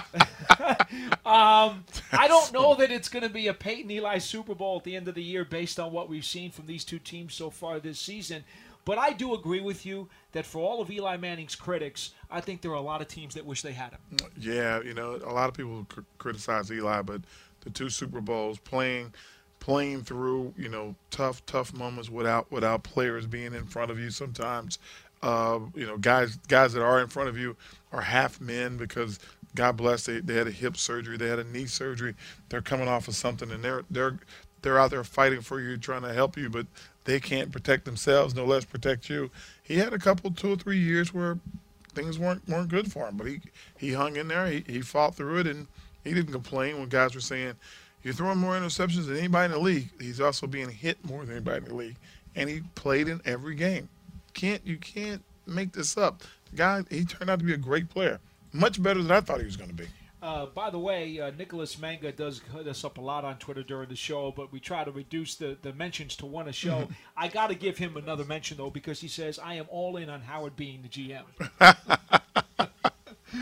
I don't know that it's going to be a Peyton-Eli Super Bowl at the end of the year based on what we've seen from these 2 teams so far this season. But I do agree with you that for all of Eli Manning's critics, I think there are a lot of teams that wish they had him. Yeah, a lot of people criticize Eli, but the 2 Super Bowls, playing through, tough moments without players being in front of you sometimes. Guys that are in front of you are half men because God bless they had a hip surgery, they had a knee surgery, they're coming off of something, and they're out there fighting for you, trying to help you, but they can't protect themselves, no less protect you. He had a couple, 2 or 3 years where things weren't good for him, but he hung in there, he fought through it, and he didn't complain when guys were saying, you're throwing more interceptions than anybody in the league. He's also being hit more than anybody in the league, and he played in every game. You can't make this up. The guy, he turned out to be a great player, much better than I thought he was going to be. By the way, Nicholas Manga does hit us up a lot on Twitter during the show, but we try to reduce the mentions to 1 a show. I got to give him another mention, though, because he says, I am all in on Howard being the GM.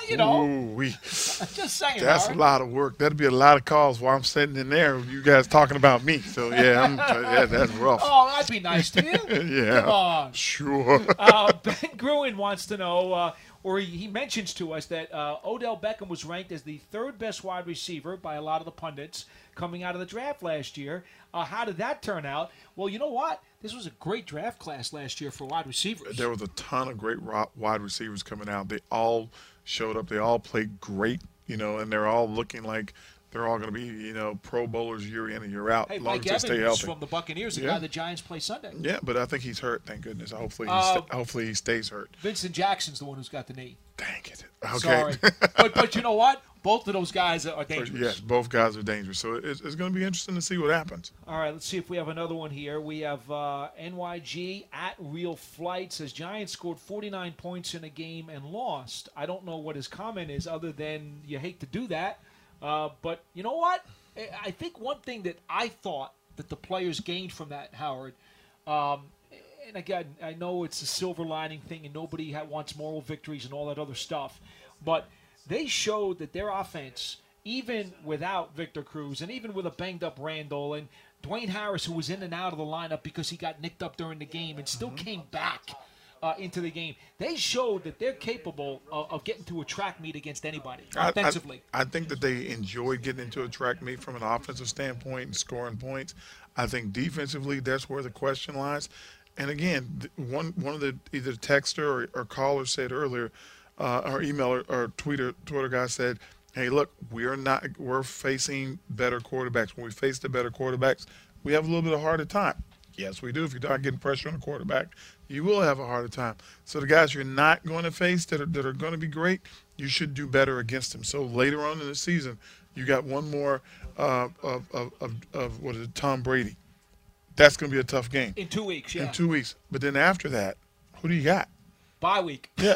you know. Ooh-wee. Just saying. That's Howard. a lot of work. That'd be a lot of calls while I'm sitting in there. You guys talking about me. So yeah, that's rough. Oh, I'd be nice to you. Yeah. Come on. Sure. Ben Gruen wants to know, or he mentions to us that Odell Beckham was ranked as the third best wide receiver by a lot of the pundits coming out of the draft last year. How did that turn out? Well, you know what? This was a great draft class last year for wide receivers. There was a ton of great wide receivers coming out. They all showed up. They all played great, and they're all looking like they're all going to be, Pro Bowlers year in and year out. Hey, as long Mike as they stay Evans healthy. from the Buccaneers, the Yeah. guy the Giants play Sunday. Yeah, but I think he's hurt. Thank goodness. Hopefully, hopefully he stays hurt. Vincent Jackson's the one who's got the knee. Dang it. Okay. Sorry. but you know what? Both of those guys are dangerous. Yes, both guys are dangerous. So it's going to be interesting to see what happens. All right, let's see if we have another one here. We have NYG at Real Flight says Giants scored 49 points in a game and lost. I don't know what his comment is other than you hate to do that. But you know what? I think one thing that I thought that the players gained from that, Howard, and again, I know it's a silver lining thing and nobody wants moral victories and all that other stuff, but they showed that their offense, even without Victor Cruz and even with a banged-up Randall and Dwayne Harris, who was in and out of the lineup because he got nicked up during the game and still came back into the game, they showed that they're capable of getting to a track meet against anybody offensively. I think that they enjoyed getting into a track meet from an offensive standpoint and scoring points. I think defensively, that's where the question lies. And again, one of the either texter or caller said earlier, or emailer or Twitter guy said, hey, look, we're facing better quarterbacks. When we face the better quarterbacks, we have a little bit of a harder time. Yes, we do. If you're not getting pressure on the quarterback, you will have a harder time. So the guys you're not going to face that are going to be great, you should do better against them. So later on in the season, you got one more of what is it, Tom Brady. That's going to be a tough game. In 2 weeks, yeah. In 2 weeks. But then after that, who do you got? Bye week. Yeah,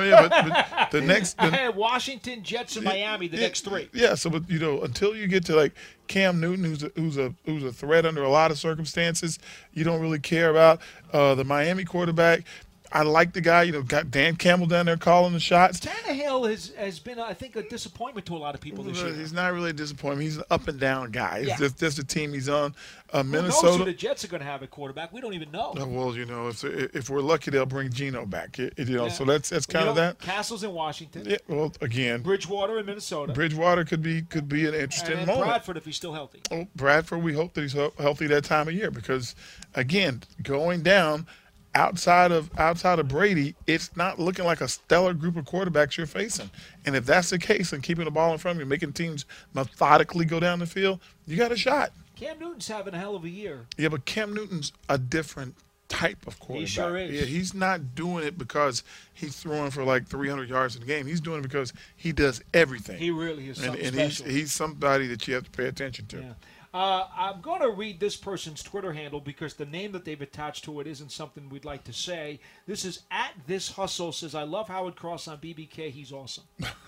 but the next. I had Washington, Jets, and Miami the next three. Yeah, so but until you get to like Cam Newton, who's a threat under a lot of circumstances, you don't really care about the Miami quarterback. I like the guy, got Dan Campbell down there calling the shots. Tannehill has been, I think, a disappointment to a lot of people this year. He's not really a disappointment. He's an up and down guy. It's just the team he's on. Minnesota. Who knows who the Jets are going to have at quarterback? We don't even know. Well, if we're lucky, they'll bring Geno back. So that's kind of that. Castle's in Washington. Yeah. Well, again, Bridgewater in Minnesota. Bridgewater could be an interesting and moment. Bradford if he's still healthy. Oh, Bradford, we hope that he's healthy that time of year because, again, going down. Outside of Brady, it's not looking like a stellar group of quarterbacks you're facing. And if that's the case and keeping the ball in front of you, making teams methodically go down the field, you got a shot. Cam Newton's having a hell of a year. Yeah, but Cam Newton's a different type of quarterback. He sure is. Yeah, he's not doing it because he's throwing for like 300 yards in the game. He's doing it because he does everything. He really is something and special. he's somebody that you have to pay attention to. Yeah. I'm going to read this person's Twitter handle because the name that they've attached to it isn't something we'd like to say. This is @ThisHustle says, I love Howard Cross on BBK. He's awesome.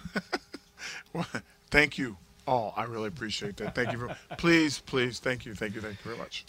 Well, thank you. Oh, I really appreciate that. Thank you. Please, thank you. Thank you very much.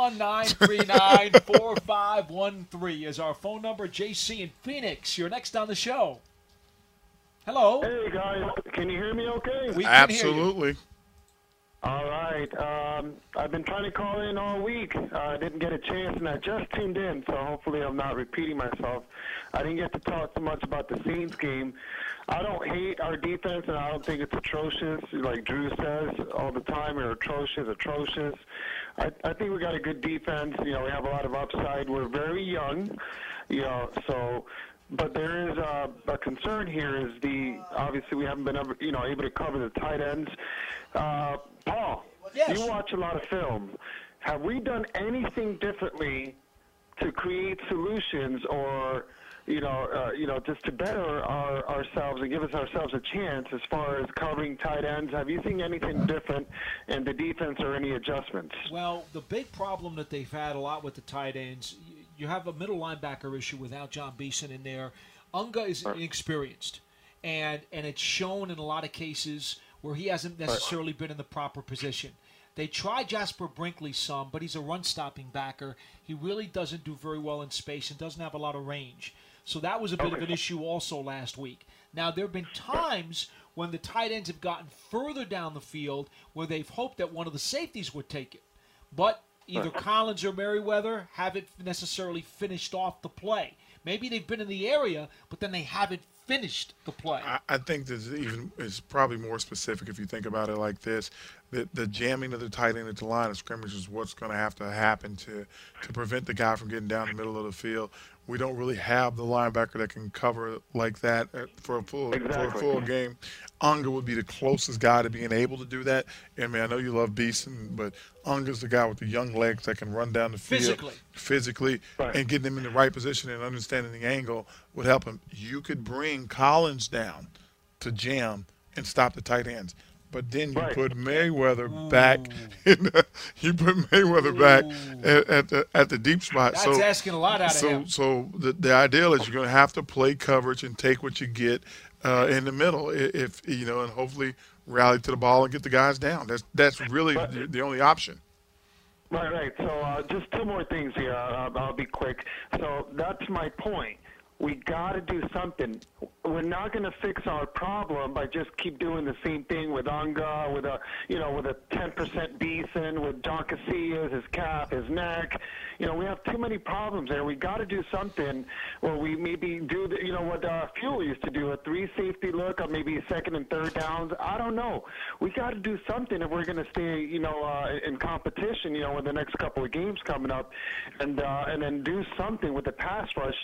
201-939-4513 is our phone number. JC in Phoenix, you're next on the show. Hello. Hey, guys. Can you hear me okay? We can hear you. Absolutely. All right. I've been trying to call in all week. I didn't get a chance, and I just tuned in, so hopefully I'm not repeating myself. I didn't get to talk so much about the Saints game. I don't hate our defense, and I don't think it's atrocious, like Drew says all the time, or atrocious. I think we got a good defense. We have a lot of upside. We're very young, so... But there is a concern here is obviously we haven't been able to cover the tight ends. Paul, yes. You watch a lot of film. Have we done anything differently to create solutions or, just to better ourselves and give ourselves a chance as far as covering tight ends? Have you seen anything different in the defense or any adjustments? Well, the big problem that they've had a lot with the tight ends, you have a middle linebacker issue without John Beeson in there. Unga is inexperienced, and it's shown in a lot of cases where he hasn't necessarily been in the proper position. They try Jasper Brinkley some, but he's a run-stopping backer. He really doesn't do very well in space and doesn't have a lot of range. So that was a bit of an issue also last week. Now, there have been times when the tight ends have gotten further down the field where they've hoped that one of the safeties would take it. But either Collins or Merriweather haven't necessarily finished off the play. Maybe they've been in the area, but then they haven't finished the play. I think this is probably more specific if you think about it like this. The jamming of the tight end at the line of scrimmage is what's going to have to happen to prevent the guy from getting down the middle of the field. We don't really have the linebacker that can cover like that for a full game. Unger would be the closest guy to being able to do that. I mean, I know you love Beeson, but Unger's the guy with the young legs that can run down the field physically and getting him in the right position and understanding the angle would help him. You could bring Collins down to jam and stop the tight ends. But then you put Merriweather back. You put Merriweather back at the deep spot. That's asking a lot out of him. So the ideal is you're going to have to play coverage and take what you get in the middle, if and hopefully rally to the ball and get the guys down. That's really the only option. Right. So just two more things here. I'll be quick. So that's my point. We got to do something. We're not going to fix our problem by just keep doing the same thing with Unger, with a 10% Beeson, with John Casillas, his calf, his neck. We have too many problems there. We got to do something where we maybe do what Fuel used to do, a 3-safety look, or maybe second and third downs. I don't know. We got to do something if we're going to stay, in competition, with the next couple of games coming up, and then do something with the pass rush.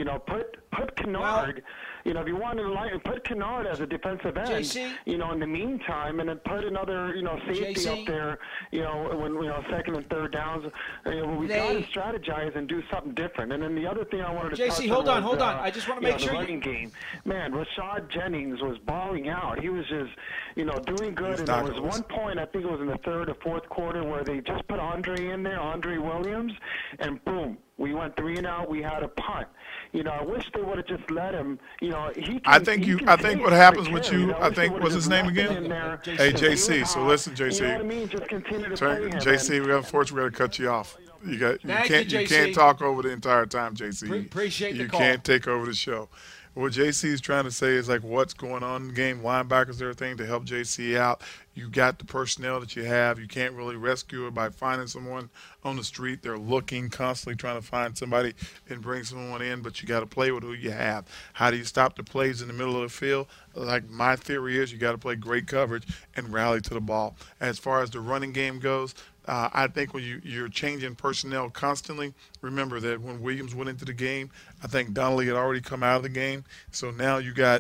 Put Kennard. If you want to put Kennard as a defensive end, JC? In the meantime, and then put another, safety JC? up there, when second and third downs. We got to strategize and do something different. And then the other thing I wanted to touch JC, hold on. I just want to make sure the running game. Man, Rashad Jennings was balling out. He was just, doing good. And there was one point, I think it was in the third or fourth quarter, where they just put Andre in there, Andre Williams, and boom. We went 3 and out. We had a punt. I wish they would have just let him. I think what happens with you. I think what's his name again? Hey, JC. So listen, JC. You know what I mean? Just continue to play him. JC, we unfortunately got to cut you off. You JC. can't talk over the entire time, JC. Appreciate the call. You can't take over the show. What JC is trying to say is what's going on in the game, linebackers, everything to help JC out. You got the personnel that you have. You can't really rescue it by finding someone on the street. They're looking, constantly trying to find somebody and bring someone in, but you got to play with who you have. How do you stop the plays in the middle of the field? My theory is you got to play great coverage and rally to the ball. As far as the running game goes, I think when you're changing personnel constantly, remember that when Williams went into the game, I think Donnelly had already come out of the game. So now you got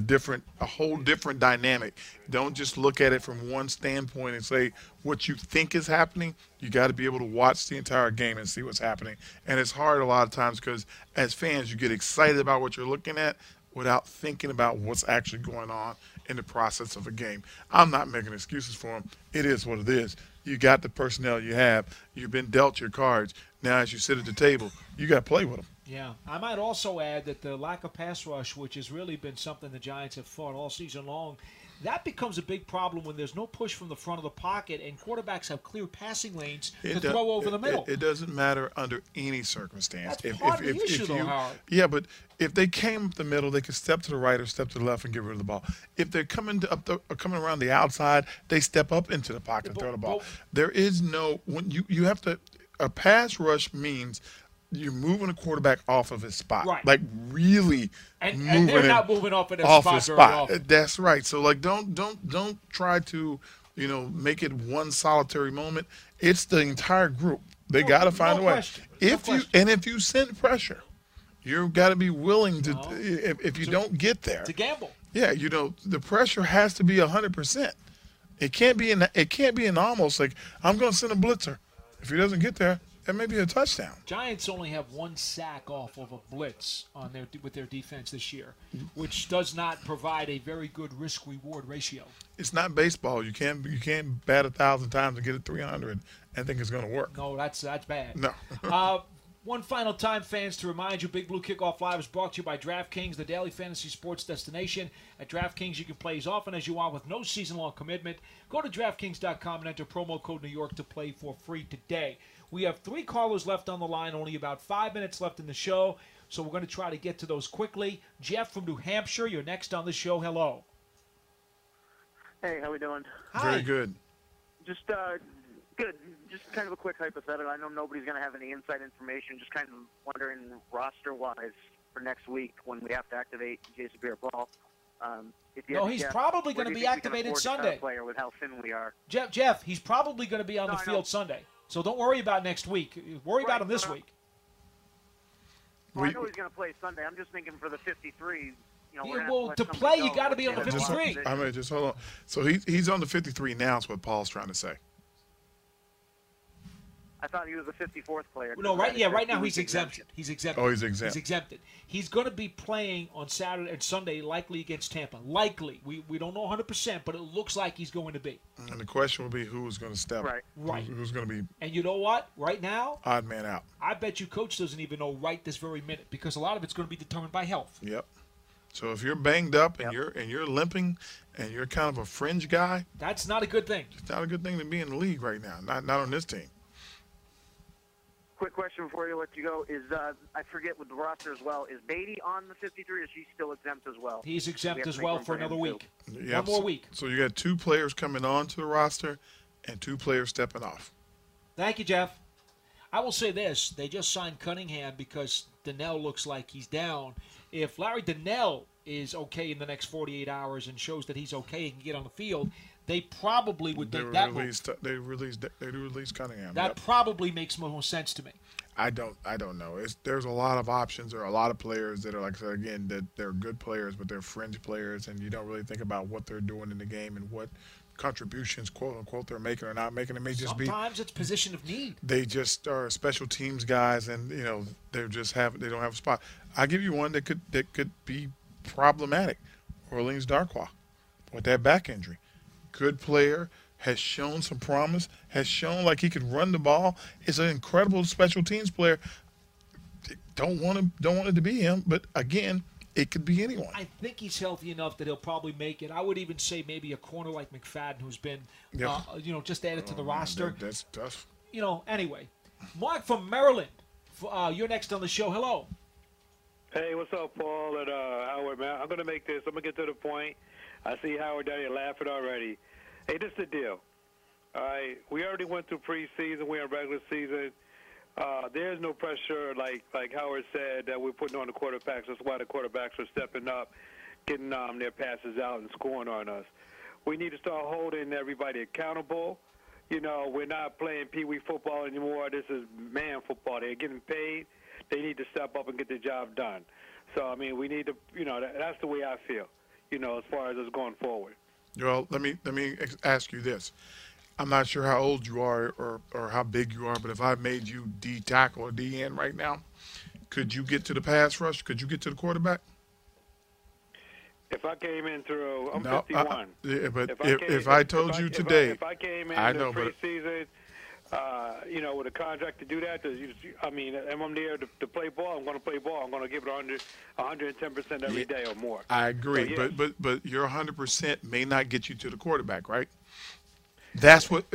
a whole different dynamic. Don't just look at it from one standpoint and say what you think is happening. You got to be able to watch the entire game and see what's happening. And it's hard a lot of times because as fans, you get excited about what you're looking at without thinking about what's actually going on in the process of a game. I'm not making excuses for them. It is what it is. You got the personnel you have. You've been dealt your cards. Now as you sit at the table, you got to play with them. Yeah. I might also add that the lack of pass rush, which has really been something the Giants have fought all season long, that becomes a big problem when there's no push from the front of the pocket and quarterbacks have clear passing lanes to throw over the middle. It doesn't matter under any circumstance. That's part of the issue, though, Howard. Yeah, but if they came up the middle, they could step to the right or step to the left and get rid of the ball. If they're coming around the outside, they step up into the pocket and throw the ball. There is no – when you have to – a pass rush means – you're moving a quarterback off of his spot. Right. Really and moving they're not moving off of his spot. That's right. So don't try to, make it one solitary moment. It's the entire group. They got to find a way. If you send pressure, you've got to be willing to if you don't get there. To gamble. Yeah, the pressure has to be 100%. It can't be an almost like I'm going to send a blitzer. If he doesn't get there, that may be a touchdown. Giants only have 1 sack off of a blitz with their defense this year, which does not provide a very good risk-reward ratio. It's not baseball. You can't bat 1,000 times and get it 300 and think it's going to work. No, that's bad. No. One final time, fans, to remind you, Big Blue Kickoff Live is brought to you by DraftKings, the daily fantasy sports destination. At DraftKings, you can play as often as you want with no season-long commitment. Go to DraftKings.com and enter promo code New York to play for free today. We have 3 callers left on the line, only about 5 minutes left in the show, so we're going to try to get to those quickly. Jeff from New Hampshire, you're next on the show. Hello. Hey, how we doing? Hi. Very good. Just good. Just kind of a quick hypothetical. I know nobody's going to have any inside information. Just kind of wondering roster-wise for next week when we have to activate Jason Pierre-Paul. No, he's probably going to be activated Sunday. Player with how thin we are. Jeff, he's probably going to be on the field Sunday. So don't worry about next week. Worry about him this week. Well, I know he's going to play Sunday. I'm just thinking for the 53. To play, you got to be on the 53. Just hold on. So he's on the 53 now. Is what Paul's trying to say. I thought he was a 54th player. No, right now he's exempted. He's exempted. Oh, he's exempt. He's exempted. He's going to be playing on Saturday and Sunday, likely against Tampa. Likely. We don't know 100%, but it looks like he's going to be. And the question will be who's going to step. Right. Who's going to be. And you know what? Right now, odd man out. I bet you coach doesn't even know right this very minute because a lot of it's going to be determined by health. Yep. So if you're banged up and you're limping and you're kind of a fringe guy, that's not a good thing. It's not a good thing to be in the league right now. Not on this team. Quick question before you let you go is I forget with the roster as well. Is Beatty on the 53? Or is he still exempt as well? He's exempt as well for another week. Yep. One more week. So you got 2 players coming on to the roster and 2 players stepping off. Thank you, Jeff. I will say this. They just signed Cunningham because Donnell looks like he's down. If Larry Donnell is okay in the next 48 hours and shows that he's okay and can get on the field, they probably would make that move. They released Cunningham. That probably makes more sense to me. I don't know. There's a lot of options. There are a lot of players that are, like I said again, that they're good players, but they're fringe players, and you don't really think about what they're doing in the game and what contributions, quote unquote, they're making or not making. It may just sometimes it's position of need. They just are special teams guys, and they don't have a spot. I'll give you one that could be problematic. Orleans Darkwa with that back injury. Good player, has shown some promise, has shown like he could run the ball. Is an incredible special teams player. Don't want it to be him, but again, it could be anyone. I think he's healthy enough that he'll probably make it. I would even say maybe a corner like McFadden, who's been, just added to the roster. That's tough. Anyway, Mark from Maryland, you're next on the show. Hello. Hey, what's up, Paul and Howard, man? I'm going to make this. I'm going to get to the point. I see Howard down here laughing already. Hey, this is the deal. All right, we already went through preseason. We're in regular season. There's no pressure, like Howard said, that we're putting on the quarterbacks. That's why the quarterbacks are stepping up, getting their passes out and scoring on us. We need to start holding everybody accountable. We're not playing peewee football anymore. This is man football. They're getting paid. They need to step up and get the job done. So, we need to, that's the way I feel, as far as us going forward. Well, let me ask you this. I'm not sure how old you are or how big you are, but if I made you D tackle or D end right now, could you get to the pass rush? Could you get to the quarterback? If I came in through, I'm 51. But if I told you today, if I came in preseason, with a contract to do that, I'm there to play ball. I'm going to play ball. I'm going to give it 110% every day or more. I agree, so, but your 100% may not get you to the quarterback, right? That's what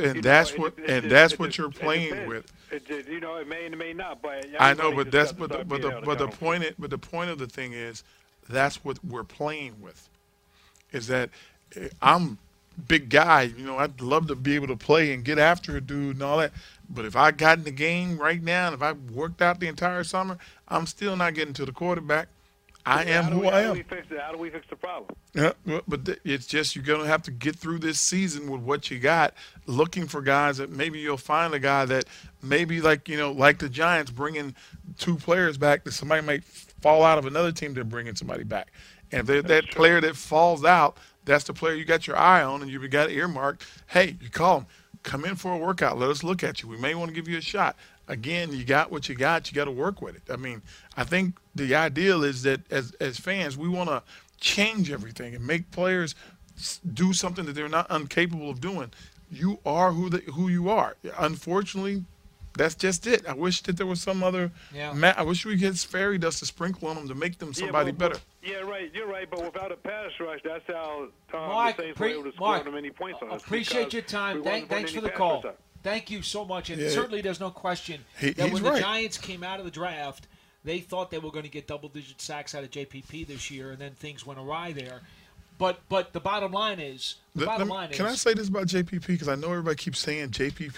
you're playing with. It may and it may not, but I know, but the point of the thing is, that's what we're playing with. Is that I'm big guy, I'd love to be able to play and get after a dude and all that. But if I got in the game right now and if I worked out the entire summer, I'm still not getting to the quarterback. I am who I am. How do we fix the problem? Yeah, but it's just you're going to have to get through this season with what you got, looking for guys that maybe you'll find a guy that maybe like the Giants bringing 2 players back that somebody might fall out of another team, they're bringing somebody back. And if they're that player that falls out, that's the player you got your eye on and you've got earmarked. Hey, you call him, come in for a workout. Let us look at you. We may want to give you a shot. Again, you got what you got. You got to work with it. I think the ideal is that as fans, we want to change everything and make players do something that they're not incapable of doing. You are who you are. Unfortunately, That's just it. I wish that there was some other. Yeah. I wish we get fairy dust to sprinkle on them to make them somebody better. Yeah, right. You're right. But without a pass rush, that's how Mark, the Saints were able to score them many points on us. Appreciate your time. Thanks for the call. Thank you so much. And certainly there's no question that when the Giants came out of the draft, they thought they were going to get double-digit sacks out of JPP this year, and then things went awry there. But the bottom line is, can I say this about JPP? Because I know everybody keeps saying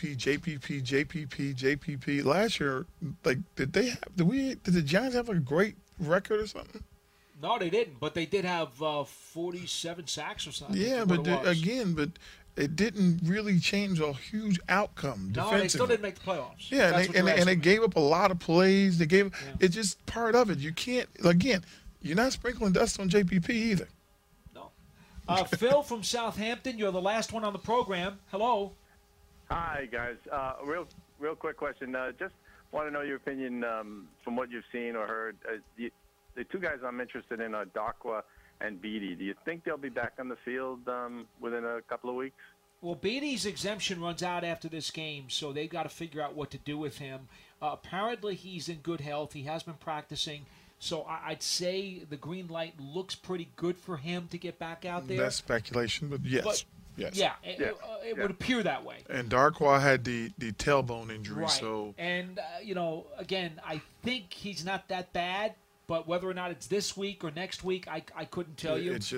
JPP. Last year, like, did the Giants have a great record or something? No, they didn't. But they did have 47 sacks or something. Yeah, but it didn't really change a huge outcome. No, they still didn't make the playoffs. Yeah, and they gave up a lot of plays. It's just part of it. You can't, again, you're not sprinkling dust on JPP either. Phil from Southampton, you're the last one on the program. Hello. Hi, guys. Real quick question. Just want to know your opinion from what you've seen or heard. The two guys I'm interested in are Darkwa and Beatty. Do you think they'll be back on the field within a couple of weeks? Well, Beatty's exemption runs out after this game, so they've got to figure out what to do with him. Apparently, he's in good health. He has been practicing. So I'd say the green light looks pretty good for him to get back out there. That's speculation, but yes. Yeah, it would appear that way. And Darkwa had the tailbone injury. Right. So. And, again, I think he's not that bad, but whether or not it's this week or next week, I couldn't tell you. It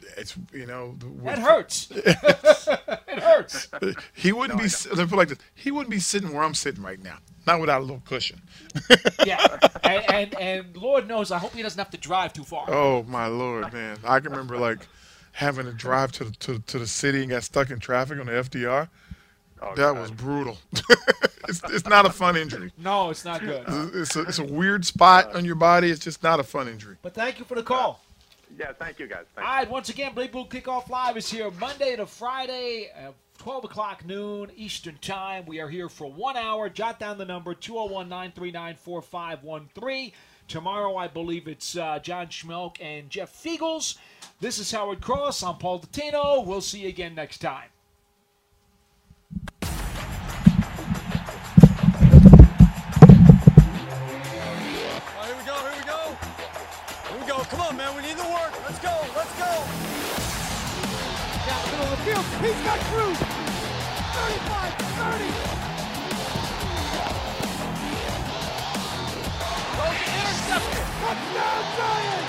hurts. It hurts. He wouldn't be. Let me put it like this. He wouldn't be sitting where I'm sitting right now. Not without a little cushion. Yeah, and Lord knows, I hope he doesn't have to drive too far. Oh my Lord, man! I can remember having to drive to the city and got stuck in traffic on the FDR. That was brutal. It's not a fun injury. No, it's not good. It's a weird spot on your body. It's just not a fun injury. But thank you for the call. Yeah, thank you, guys. All right, once again, Blake Blue Kickoff Live is here Monday to Friday, 12 o'clock noon Eastern Time. We are here for 1 hour. Jot down the number, 201-939-4513. Tomorrow, I believe it's John Schmelk and Jeff Fiegels. This is Howard Cross. I'm Paul Dottino. We'll see you again next time. Come on, man. We need the work. Let's go. Let's go. Down the middle of the field. He's got Cruz. 35, 30. Intercepted. Touchdown, Giants.